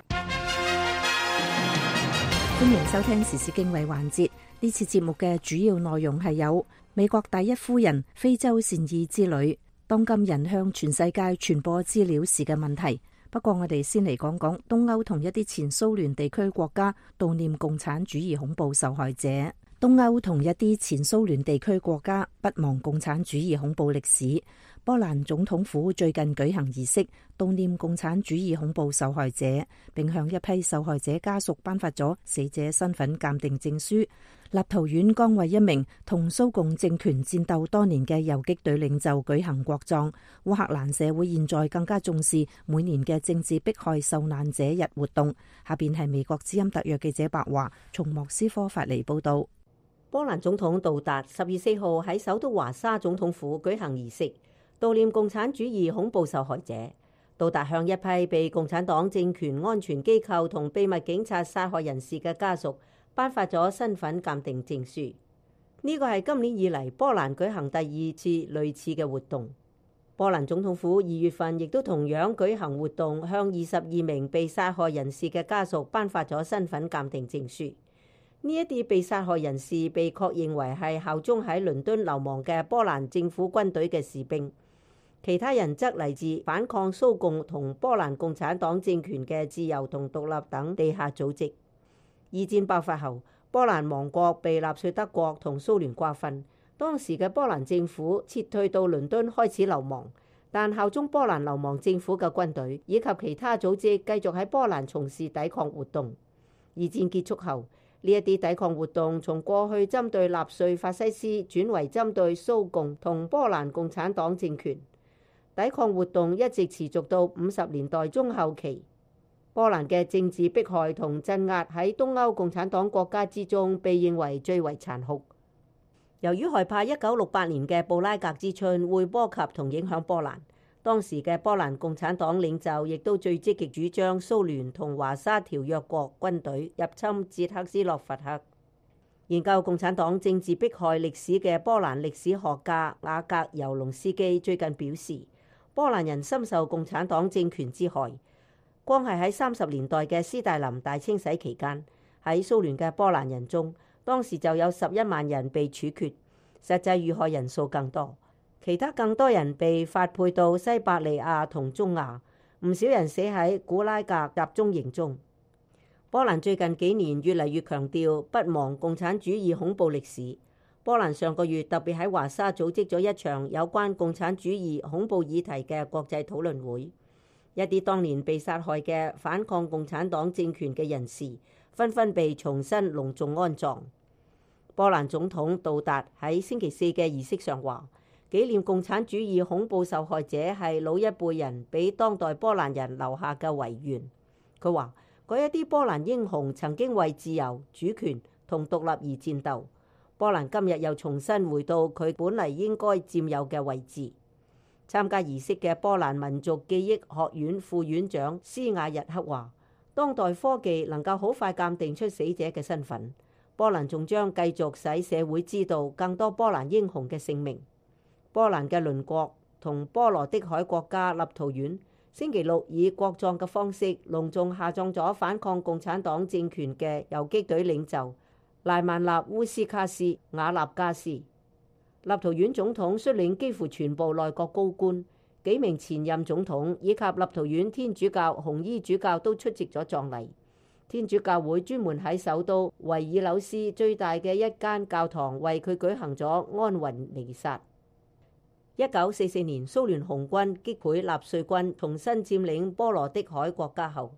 歡迎收聽時事經緯環節。呢次節目嘅主要內容係有美國第一夫人非洲善意之旅，當今人向全世界傳播資料時嘅問題。不過我哋先嚟講講東歐同一啲前蘇聯地區國家悼念共產主義恐怖受害者。東歐同一啲前蘇聯地區國家不忘共產主義恐怖歷史。波蘭總統府最近舉行儀式悼念共產主義恐怖受害者，並向一批受害者家屬頒發咗死者身份鑑定證書。立陶宛剛為一名同蘇共政權戰鬥多年嘅游擊隊領袖舉行國葬。烏克蘭社會現在更加重視每年嘅政治迫害受難者日活動。下邊係美國之音特約記者白華從莫斯科發嚟報道。 波蘭總統杜達十月四號喺首都華沙總統府舉行儀式，悼念共產主義恐怖受害者。杜達向一批被共產黨政權安全機構同秘密警察殺害人士嘅家屬頒發咗身份鑑定證書。呢個係今年以嚟波蘭舉行第二次類似嘅活動。波蘭總統府二月份亦都同樣舉行活動，向二十二名被殺害人士嘅家屬頒發咗身份鑑定證書。呢一啲被殺害人士被確認為係效忠喺倫敦流亡嘅波蘭政府軍隊嘅士兵，其他人則嚟自反抗蘇共同波蘭共產黨政權嘅自由同獨立等地下組織。二戰爆發後，波蘭亡國被納粹德國同蘇聯瓜分，當時嘅波蘭政府撤退到倫敦開始流亡，但效忠波蘭流亡政府嘅軍隊以及其他組織繼續喺波蘭從事抵抗活動。二戰結束後，呢一啲抵抗活動從過去針對納粹法西斯轉為針對蘇共同波蘭共產黨政權。抵抗活動一直持續到五十年代中後期。波蘭嘅政治迫害同鎮壓喺東歐共產黨國家之中被認為最為殘酷。由於害怕一九六八年嘅布拉格之春會波及同影響波蘭，當時嘅波蘭共產黨領袖亦都最積極主張蘇聯同華沙條約國軍隊入侵捷克斯洛伐克。研究共產黨政治迫害歷史嘅波蘭歷史學家雅格尤隆斯基最近表示，波蘭人深受共產黨政權之害。光係喺三十年代嘅斯大林大清洗期間，喺蘇聯嘅波蘭人中，當時就有十一萬人被處決，實際遇害人數更多。其他更多人被發配到西伯利亞同中亞，唔少人死喺古拉格集中營中。波蘭最近幾年越嚟越強調不忘共產主義恐怖歷史。波蘭上個月特別喺華沙組織咗一場有關共產主義恐怖議題嘅國際討論會。一啲當年被殺害嘅反抗共產黨政權嘅人士，紛紛被重新隆重安葬。波蘭總統杜達喺星期四嘅儀式上話，紀念共產主義恐怖受害者係老一輩人俾當代波蘭人留下嘅遺願。佢話，嗰一啲波蘭英雄曾經為自由、主權同獨立而戰鬥。波蘭今日又重新回到佢本嚟應該佔有嘅位置。參加儀式嘅波蘭民族記憶學院副院長斯亞日克話，當代科技能夠好快鑑定出死者嘅身份，波蘭仲將繼續使社會知道更多波蘭英雄嘅姓名。波蘭嘅鄰國同波羅的海國家立陶宛星期六以國葬嘅方式隆重下葬咗反抗共產黨政權嘅游擊隊領袖賴曼納烏斯卡斯瓦納加斯。立陶宛總統率領幾乎全部內閣高官、幾名前任總統以及立陶宛天主教紅衣主教都出席咗葬禮。天主教會專門喺首都維爾紐斯最大嘅一間教堂為佢舉行咗安魂彌撒。一九四四年蘇聯紅軍擊潰納粹軍，重新佔領波羅的海國家後，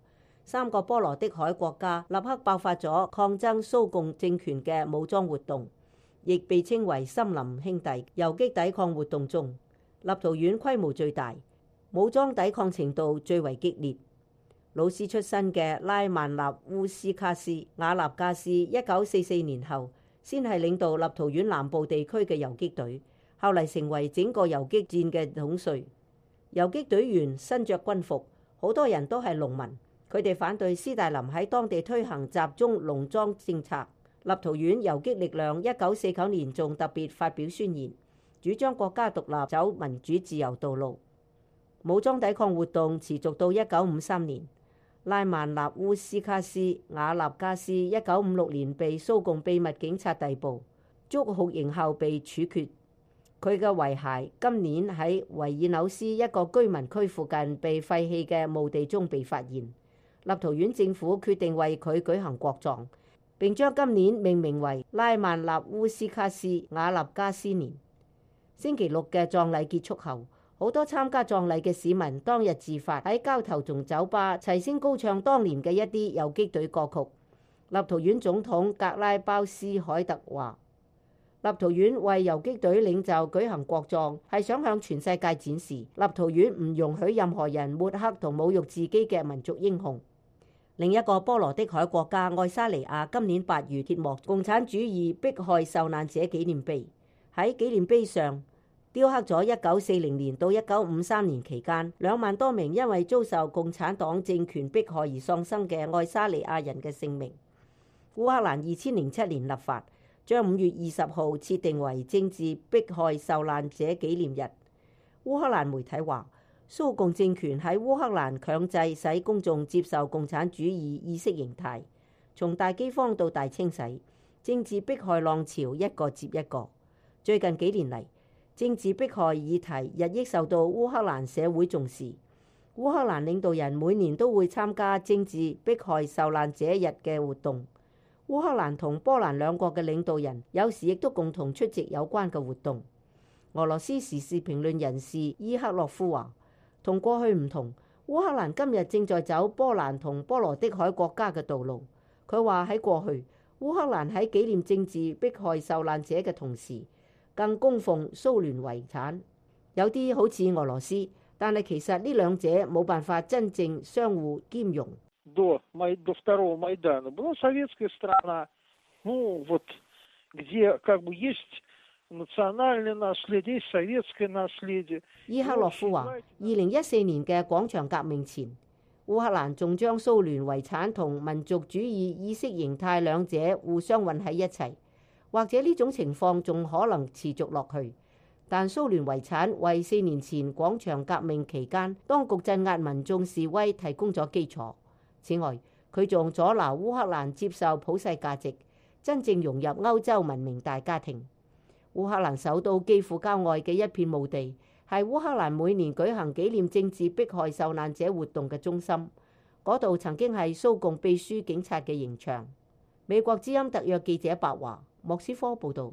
三個波羅的海國家立刻爆發咗抗爭蘇共政權嘅武裝活動，亦被稱為森林兄弟游擊抵抗活動中，立陶宛規模最大，武裝抵抗程度最為激烈。老師出身嘅拉曼納烏斯卡斯瓦納加斯一九四四年後先係領導立陶宛南部地區嘅游擊隊，後嚟成為整個游擊戰嘅統帥。游擊隊員身着軍服，好多人都係農民。佢哋反對斯大林喺當地推行集中農莊政策。立陶宛游擊力量一九四九年仲特別發表宣言，主張國家獨立，走民主自由道路。武裝抵抗活動持續到一九五三年。拉曼納烏斯卡斯瓦納加斯一九五六年被蘇共秘密警察逮捕，遭酷刑後被處決。佢嘅遺骸今年喺維爾紐斯一個居民區附近被廢棄嘅墓地中被發現。立陶宛政府決定為佢舉行國葬，並將今年命名為拉曼納烏斯卡斯瓦納加斯年。星期六嘅葬禮結束後，好多參加葬禮嘅市民當日自發喺交頭同酒吧齊聲高唱當年嘅一啲游擊隊歌曲。立陶宛總統格拉鮑斯凱特話：立陶宛為游擊隊領袖舉行國葬，係想向全世界展示立陶宛唔容許任何人抹黑同侮辱自己嘅民族英雄。另一個波羅的海國家愛沙尼亞今年八月揭幕共產主義迫害受難者紀念碑，喺紀念碑上雕刻咗一九四零年到一九五三年期間兩萬多名因為遭受共產黨政權迫害而喪生嘅愛沙尼亞人嘅姓名。烏克蘭二千零七年立法，將五月二十號設定為政治迫害受難者紀念日。烏克蘭媒體話，蘇共政權喺烏克蘭強制使公眾接受共產主義意識形態，從大饑荒到大清洗，政治迫害浪潮一個接一個。最近幾年嚟，政治迫害議題日益受到烏克蘭社會重視。烏克蘭領導人每年都會參加政治迫害受難者日嘅活動。烏克蘭同波蘭兩國嘅領導人有時亦都共同出席有關嘅活動。俄羅斯時事評論人士伊克洛夫話：同過去唔同，烏克蘭今日正在走波蘭同波羅的海國家嘅道路。佢話喺過去，烏克蘭喺紀念政治迫害受難者嘅同時，更供奉蘇聯遺產。有啲好似俄羅斯，但係其實呢兩者冇辦法真正相互兼容。 до до второго Майдана была советская страна, ну вот где как бы есть национальное наследие, советское наследие。 伊克洛夫話：二零一四年嘅廣場革命前，烏克蘭仲將蘇聯遺產同民族主義意識形態兩者互相混喺一齊，或者呢種情況仲可能持續落去。但蘇聯遺產為四年前廣場革命期間當局鎮壓民眾示威提供咗基礎。此外，佢仲阻撓烏克蘭接受普世價值，真正融入歐洲文明大家庭。烏克蘭首都基輔郊外嘅一片墓地，係烏克蘭每年舉行紀念政治迫害受難者活動嘅中心。嗰度曾經係蘇共秘書警察嘅刑場。美國之音特約記者白華，莫斯科報導。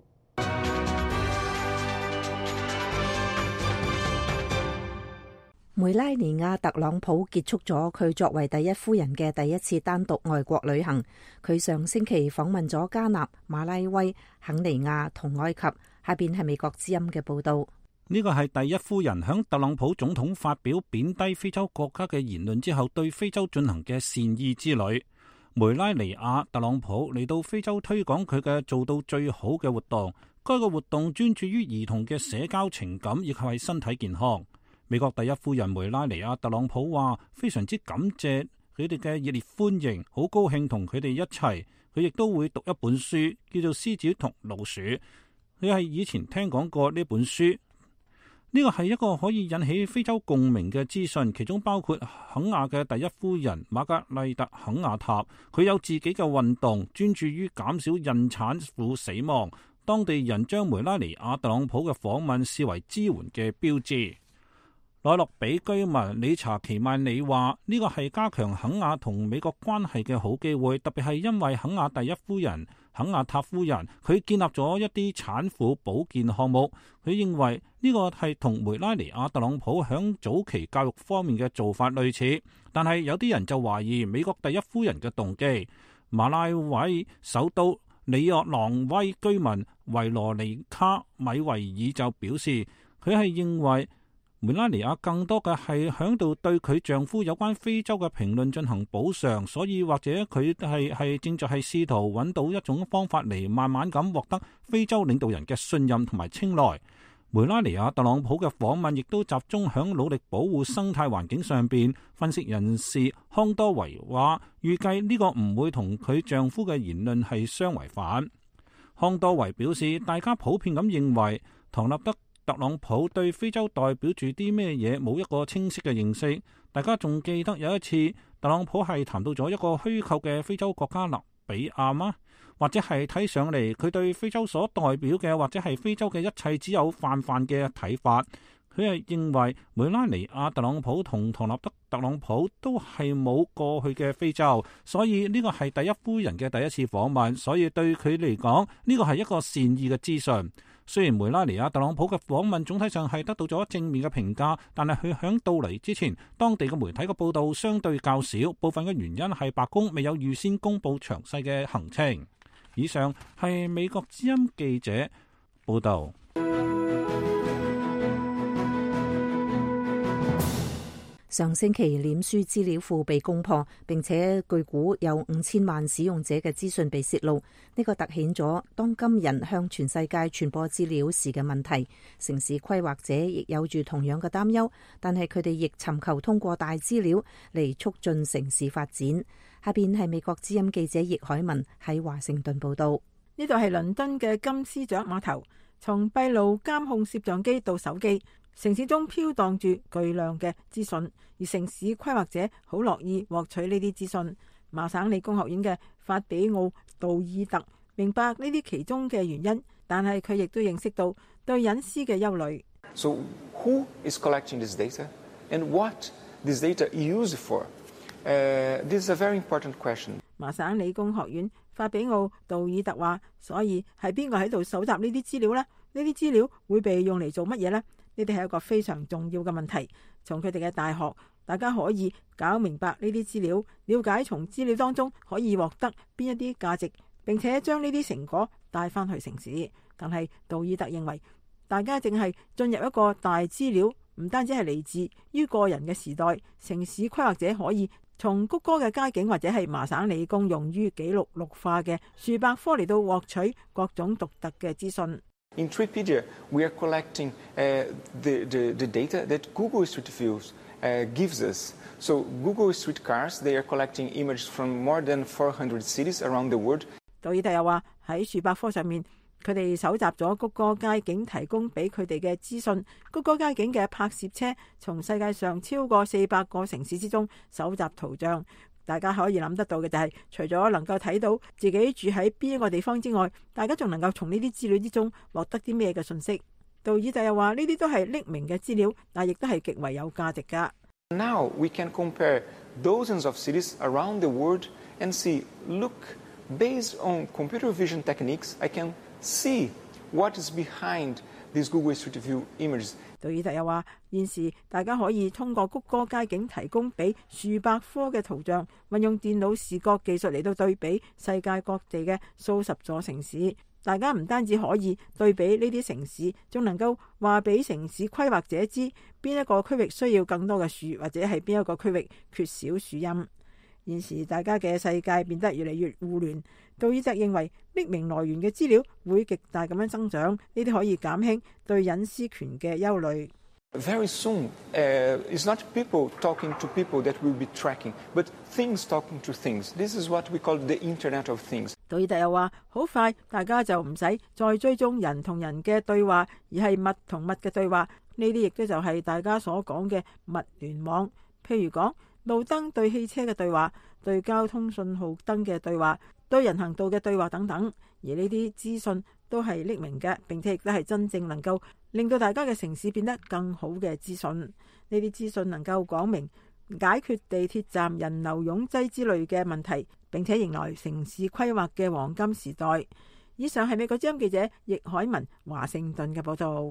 梅拉尼亞特朗普結束咗佢作為第一夫人嘅第一次單獨外國旅行。佢上星期訪問咗加納、馬拉威、肯尼亞同埃及。下邊係美國之音嘅報道。 呢個係第一夫人響特朗普總統發表貶低非洲國家嘅言論之後，對非洲進行嘅善意之旅。梅拉尼亞特朗普嚟到非洲推廣佢嘅做到最好嘅活動。該個活動專注於兒童嘅社交情感以及係身體健康。美國第一夫人梅拉尼亞特朗普話非常之感謝佢哋嘅熱烈歡迎，好高興同佢哋一齊。佢亦都會讀一本書，叫做《獅子同老鼠》。佢係以前聽講過呢本書。呢個係一個可以引起非洲共鳴嘅資訊，其中包括肯亞嘅第一夫人瑪格麗特肯亞塔，佢有自己嘅運動，專注於減少孕產婦死亡。當地人將梅拉尼亞特朗普嘅訪問視為支援嘅標誌。內洛比居民理查奇曼里話：呢個係加強肯亞同美國關係嘅好機會，特別係因為肯亞第一夫人肯亞塔夫人，佢建立咗一啲產婦保健項目。佢認為呢個係同梅拉尼亞特朗普響早期教育方面嘅做法類似，但係有啲人就懷疑美國第一夫人嘅動機。馬拉維首都里約朗威居民維羅尼卡米維爾就表示，佢係認為梅拉尼亞更多嘅係響度對佢丈夫有關非洲嘅評論進行補償，所以或者佢係係正在係試圖揾到一種方法嚟慢慢咁獲得非洲領導人嘅信任同埋青睞。梅拉尼亞特朗普嘅訪問亦都集中響努力保護生態環境上邊。分析人士康多維話，預計呢個唔會同佢丈夫嘅言論係相違反。康多維表示，大家普遍咁認為唐納德特朗普對非洲代表住啲咩嘢冇一個清晰嘅認識。大家仲記得有一次特朗普係談到咗一個虛構嘅非洲國家勒比亞嗎？或者係睇上嚟佢對非洲所代表嘅或者係非洲嘅一切只有泛泛嘅睇法。佢係認為梅拉尼亞特朗普同唐納德特朗普都係冇過去嘅非洲，所以呢個係第一夫人嘅第一次訪問，所以對佢嚟講呢個係一個善意嘅資訊。雖然梅拉尼亞特朗普嘅訪問總體上係得到咗正面嘅評價，但係佢響到嚟之前，當地嘅媒體嘅報道相對較少，部分嘅原因係白宮未有預先公布詳細嘅行程。以上係美國之音記者報道。 上星期臉書資料庫被攻破，並且據估有五千萬使用者嘅資訊被洩露。呢個凸顯咗當今人向全世界傳播資料時嘅問題。城市規劃者亦有住同樣嘅擔憂，但係佢哋亦尋求通過大資料嚟促進城市發展。下邊係美國之音記者葉海文喺華盛頓報道。 呢度係倫敦嘅金絲雀碼頭，從閉路監控攝像機到手機，城市中飄蕩住巨量嘅資訊，而城市規劃者好樂意獲取呢啲資訊。麻省理工學院嘅法比奧杜爾特明白呢啲其中嘅原因，但係佢亦都認識到對隱私嘅憂慮。 So who is collecting this data and what this data used for? Uh, this is a very important question. 麻省理工學院法比奧杜爾特話，所以係邊個喺度搜集呢啲資料呢？呢啲資料會被用嚟做乜嘢呢？呢啲係一個非常重要嘅問題。從佢哋嘅大學，大家可以搞明白呢啲資料，了解從資料當中可以獲得邊一啲價值，並且將呢啲成果帶翻去城市。但係杜爾特認為，大家淨係進入一個大資料，唔單止係嚟自於個人嘅時代，城市規劃者可以從谷歌嘅街景或者係麻省理工用於記錄綠化嘅樹百科嚟到獲取各種獨特嘅資訊。 In Tripedia, we are collecting uh, the, the, the data that Google Street View uh, gives us. So Google Streetcars, they are collecting images from more than four hundred cities around the world. 杜爾特又話喺樹百科上面，佢哋搜集咗谷歌街景提供俾佢哋嘅資訊。谷歌街景嘅拍攝車從世界上超過四百個城市之中搜集圖像。大家可以諗得到嘅就係，除咗能夠睇到自己住喺邊一個地方之外，大家仲能夠從呢啲資料之中獲得啲咩嘅信息。杜爾特又話呢啲都係匿名嘅資料，但亦都係極為有價值㗎。 Now we can compare dozens of cities around the world and see, look, based on computer vision techniques, I can see what is behind these Google Street View images. 杜爾特又話，現時大家可以通過谷歌街景提供俾樹百科嘅圖像，運用電腦視覺技術嚟到對比世界各地嘅數十座城市。大家唔單止可以對比呢啲城市，仲能夠話俾城市規劃者知邊一個區域需要更多嘅樹，或者係邊一個區域缺少樹蔭。現時大家嘅世界變得越嚟越互聯，杜爾特認為匿名來源嘅資料會極大咁樣增長，呢啲可以減輕對隱私權嘅憂慮。 Very soon, uh, it's not people talking to people that we'll be tracking, but things talking to things. This is what we call the Internet of Things. 杜爾特又話：好快大家就唔使再追蹤人同人嘅對話，而係物同物嘅對話。呢啲亦都就係大家所講嘅物聯網。譬如講路燈對汽車嘅對話，對交通信號燈嘅對話，對人行道嘅對話等等。而呢啲資訊都係匿名嘅，並且亦都係真正能夠令到大家嘅城市變得更好嘅資訊。呢啲資訊能夠講明解決地鐵站人流擁擠之類嘅問題，並且迎來城市規劃嘅黃金時代。以上係美國之音記者易海文華盛頓嘅報道。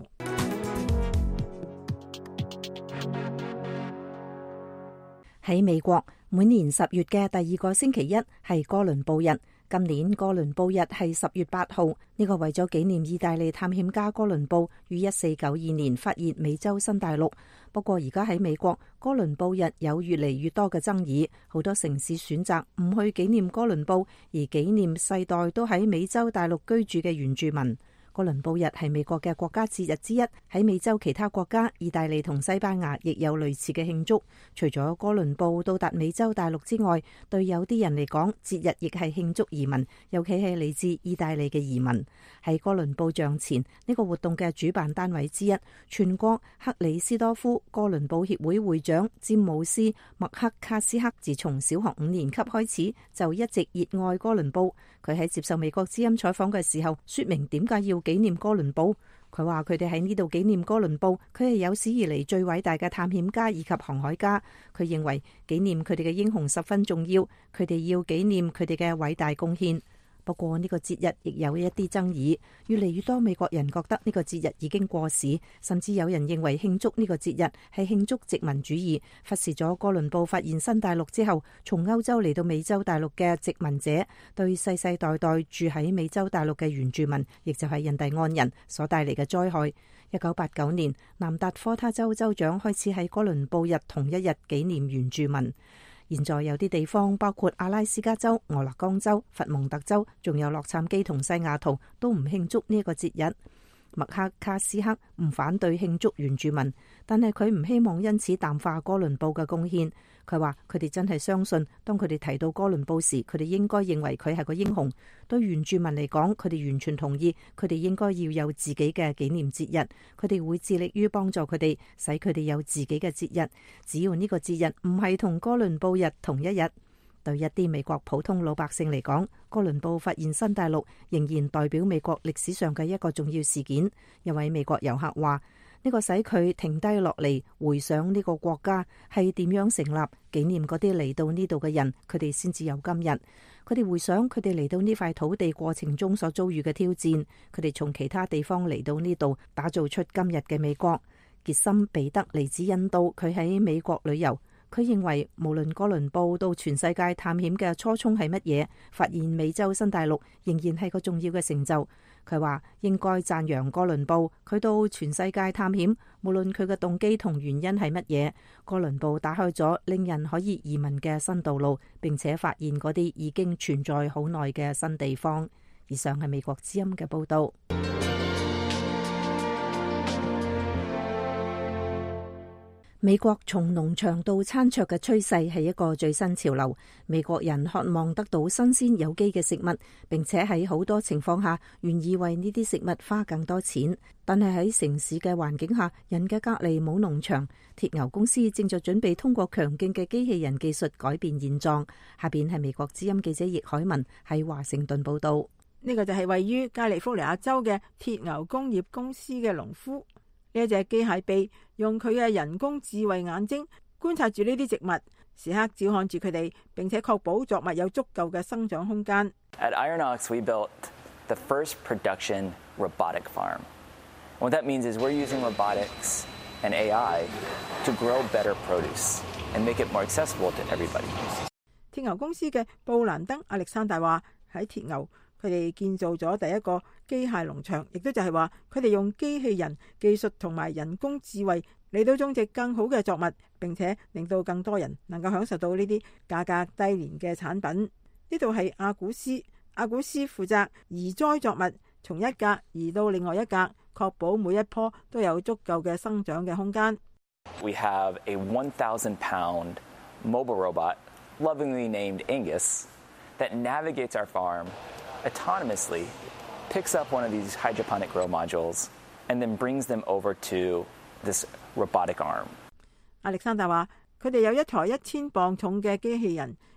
喺美國，每年十月嘅第二個星期一係哥倫布日。今年哥倫布日係十月八號，呢個為咗紀念意大利探險家哥倫布於一四九二年發現美洲新大陸。不過而家喺美國，哥倫布日有越嚟越多嘅爭議，好多城市選擇唔去紀念哥倫布，而紀念世代都喺美洲大陸居住嘅原住民。哥倫布日係美國嘅國家節日之一，喺美洲其他國家，意大利同西班牙亦有類似嘅慶祝。除咗哥倫布到達美洲大陸之外，對有啲人嚟講，節日亦係慶祝移民，尤其係嚟自意大利嘅移民。喺哥倫布像前，呢個活動嘅主辦單位之一，全國克里斯多夫哥倫布協會會長詹姆斯麥克卡斯克，自從小學五年級開始就一直熱愛哥倫布。佢喺接受美國之音採訪嘅時候，說明點解要紀念哥倫布。佢話佢哋喺呢度紀念哥倫布，佢係有史以嚟最偉大嘅探險家以及航海家。佢認為紀念佢哋嘅英雄十分重要，佢哋要紀念佢哋嘅偉大貢獻。不過呢個節日亦有一啲爭議，越嚟越多美國人覺得呢個節日已經過時，甚至有人認為慶祝呢個節日係慶祝殖民主義，忽視咗哥倫布發現新大陸之後，從歐洲嚟到美洲大陸嘅殖民者對世世代代住喺美洲大陸嘅原住民，亦就係印第安人所帶嚟嘅災害。一九八九年，南達科他州州長開始喺哥倫布日同一日紀念原住民。現在有啲地方，包括阿拉斯加州、俄勒岡州、佛蒙特州，仲有洛杉磯同西雅圖，都唔慶祝呢一個節日。麥克卡斯克唔反對慶祝原住民，但係佢唔希望因此淡化哥倫布嘅貢獻。佢話佢哋真係相信，當佢哋提到哥倫布時，佢哋應該認為佢係個英雄。對原住民嚟講，佢哋完全同意，佢哋應該要有自己嘅紀念節日。佢哋會致力於幫助佢哋，使佢哋有自己嘅節日。只要呢個節日唔係同哥倫布日同一日。對一啲美國普通老百姓嚟講，哥倫布發現新大陸仍然代表美國歷史上嘅一個重要事件。一位美國遊客話：呢個使佢停低落嚟，回想呢個國家係點樣成立，紀念嗰啲嚟到呢度嘅人，佢哋先至有今日。佢哋回想佢哋嚟到呢塊土地過程中所遭遇嘅挑戰，佢哋從其他地方嚟到呢度，打造出今日嘅美國。傑森彼得嚟自印度，佢喺美國旅遊。佢認為無論哥倫布到全世界探險嘅初衷係乜嘢，發現美洲新大陸仍然係個重要嘅成就。佢話應該讚揚哥倫布，佢到全世界探險，無論佢嘅動機同原因係乜嘢，哥倫布打開咗令人可以移民嘅新道路，並且發現嗰啲已經存在好耐嘅新地方。以上係美國之音嘅報道。美國從農場到餐桌嘅趨勢係一個最新潮流。美國人渴望得到新鮮有機嘅食物，並且喺好多情況下願意為呢啲食物花更多錢。但係喺城市嘅環境下，人嘅隔離冇農場。鐵牛公司正在準備通過強勁嘅機器人技術改變現狀。下邊係美國之音記者易海文喺華盛頓報道。 呢個就係位於加利福尼亞州嘅鐵牛工業公司嘅農夫。呢一隻機械臂用佢嘅人工智慧眼睛觀察住呢啲植物，時刻照看住佢哋，並且確保作物有足夠嘅生長空間。 At Ironox, we built the first production robotic farm. What that means is we're using robotics and A I to grow better produce and make it more accessible to everybody. 鐵牛公司嘅布蘭登亞歷山大話喺鐵牛，佢哋建造咗第一個機械農場，亦都就係話佢哋用機器人技術同埋人工智慧嚟到種植更好嘅作物，並且令到更多人能夠享受到呢啲價格低廉嘅產品。呢度係阿古斯，阿古斯負責移栽作物，從一格移到另外一格，確保每一棵都有足夠嘅生長嘅空間。 We have a one thousand pound mobile robot, lovingly named Angus, that navigates our farm autonomously, picks up one of these hydroponic grow modules, and then brings them over to this robotic arm. 亞歷山大話：佢哋有一台一千磅重嘅機器人，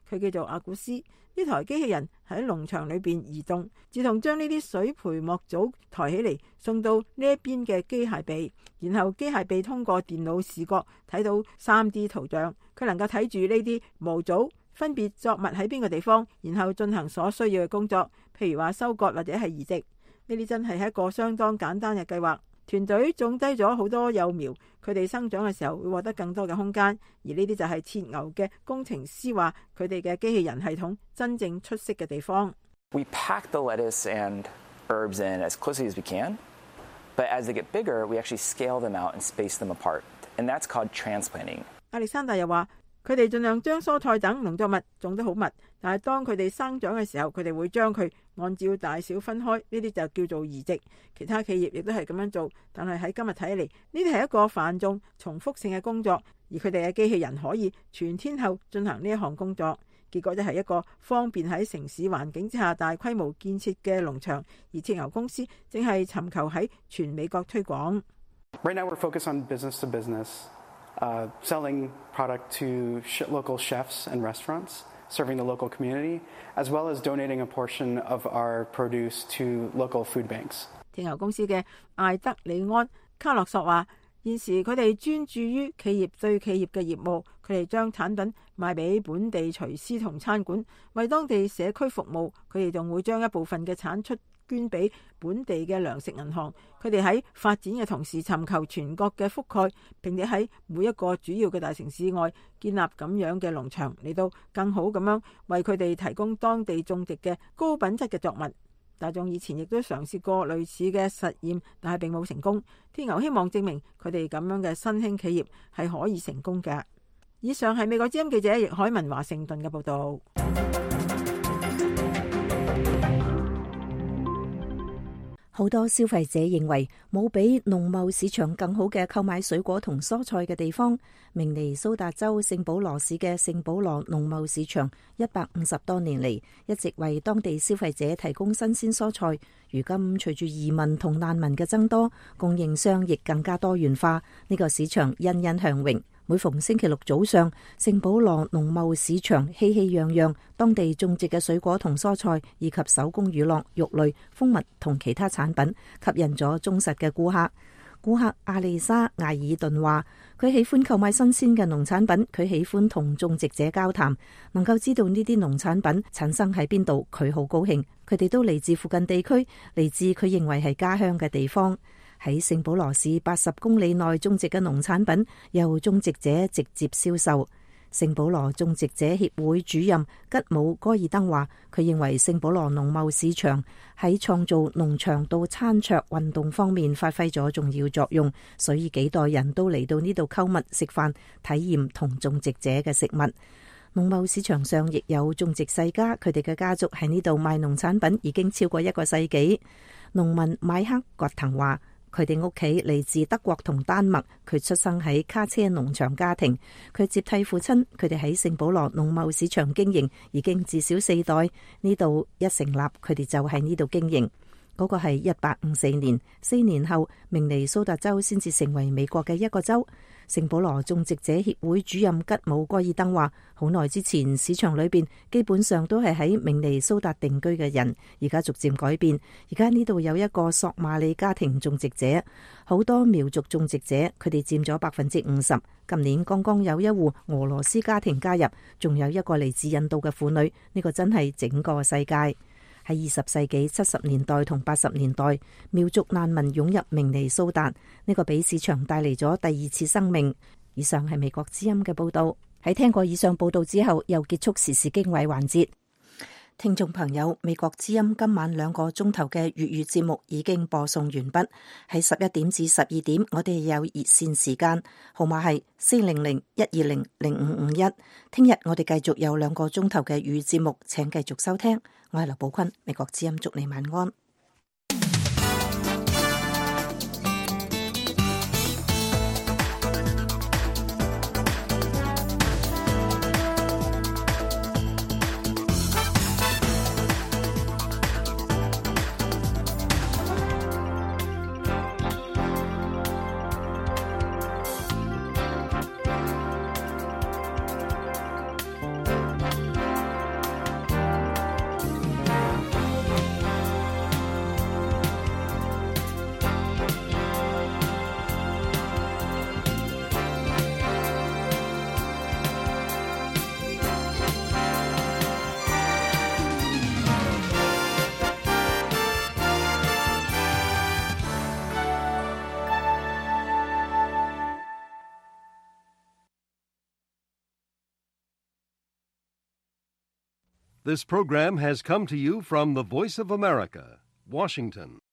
佢叫做阿古斯。呢台機器人喺農場裏邊移動，自動將呢啲水培膜組抬起嚟，送到呢一邊嘅機械臂，然後機械臂通過電腦視覺睇到 三 D 圖像，佢能夠睇住呢啲模組分別作物喺邊個地方，然後進行所需要嘅工作，譬如話收割或者係移植。呢啲真係一個相當簡單嘅計劃。團隊種低咗好多幼苗，佢哋生長嘅時候會獲得更多嘅空間，而呢啲就係鐵牛嘅工程師話佢哋嘅機器人系統真正出色嘅地方。 We pack the lettuce and herbs in as closely as we can, but as they get bigger, we actually scale them out and space them apart, and that's called transplanting. 亞歷山大又話佢哋盡量將蔬菜等農作物種得好密，但係當佢哋生長嘅時候，佢哋會將佢按照大小分開，呢啲就叫做移植。其他企業亦都係咁樣做，但係喺今日睇嚟，呢啲係一個繁重重複性嘅工作，而佢哋嘅機器人可以全天候進行呢一項工作。結果就係一個方便喺城市環境之下大規模建設嘅農場，而鐵牛公司正係尋求喺全美國推廣。 Right now we're focused on business to business.Uh, selling product to sh- local chefs and restaurants, serving the local community, as well as donating a portion of our produce to local food banks. 鐵牛公司嘅艾德里安卡洛索話：現時佢哋專注於企業對企業嘅業務，佢哋將產品賣俾本地廚師同餐館，為當地社區服務。佢哋仲會將一部分嘅產出捐俾本地嘅糧食銀行。佢哋喺發展嘅同時尋求全國嘅覆蓋，並且喺每一個主要嘅大城市外建立咁樣嘅農場，嚟到更好咁樣為佢哋提供當地種植嘅高品質嘅作物。大眾以前亦都嘗試過類似嘅實驗，但係並冇成功。鐵牛希望證明佢哋咁樣嘅新興企業係可以成功嘅。以上係美國之音記者易海文華盛頓嘅報導。 好多消費者認為冇比農貿市場更好嘅購買水果同蔬菜嘅地方。明尼蘇達州聖保羅市嘅聖保羅農貿市場一百五十多年嚟一直為當地消費者提供新鮮蔬菜。如今隨住移民同難民嘅增多，供應商亦更加多元化，呢個市場欣欣向榮。每逢星期六早上，聖保羅農貿市場熙熙攘攘，當地種植嘅水果同蔬菜以及手工乳酪、肉類、蜂蜜同其他產品吸引咗忠實嘅顧客。顧客阿麗莎艾爾頓話：佢喜歡購買新鮮嘅農產品，佢喜歡同種植者交談，能夠知道呢啲農產品產生喺邊度，佢好高興。佢哋都嚟自附近地區，嚟自佢認為係家鄉嘅地方。喺聖保羅市八十公里內種植嘅農產品由種植者直接銷售。聖保羅種植者協會主任吉姆戈爾登話：佢認為聖保羅農貿市場喺創造農場到餐桌運動方面發揮咗重要作用，所以幾代人都嚟到呢度購物食飯，體驗同種植者嘅食物。農貿市場上亦有種植世家，佢哋嘅家族喺呢度賣農產品已經超過一個世紀。農民邁克葛騰話：佢哋屋企嚟自德國同丹麥，佢出生喺卡車農場家庭，佢接替父親，佢哋喺聖保羅農貿市場經營已經至少四代。呢度一成立，佢哋就喺呢度經營。嗰個係一八五四年，四年後明尼蘇達州先至成為美國嘅一個州。聖保羅種植者協會主任吉姆戈爾登話：好耐之前市場裏邊基本上都係喺明尼蘇達定居嘅人，而家逐漸改變。而家呢度有一個索馬里家庭種植者，好多苗族種植者，佢哋佔咗百分之五十。今年剛剛有一戶俄羅斯家庭加入，仲有一個嚟自印度嘅婦女。呢個真係整個世界。喺二十世紀七十年代同八十年代，苗族難民湧入明尼蘇達，呢個俾市場帶嚟咗第二次生命。以上係美國之音嘅報道。喺聽過以上報道之後，又結束時事經緯環節。聽眾朋友，美國之音今晚兩個鐘頭嘅粵語節目已經播送完畢。喺十一點至十二點，我哋有熱線時間，號碼係四零零一二零零五五一。聽日我哋繼續有兩個鐘頭嘅粵語節目，請繼續收聽。我係劉寶坤，美國之音祝你晚安。 This program has come to you from the Voice of America, Washington.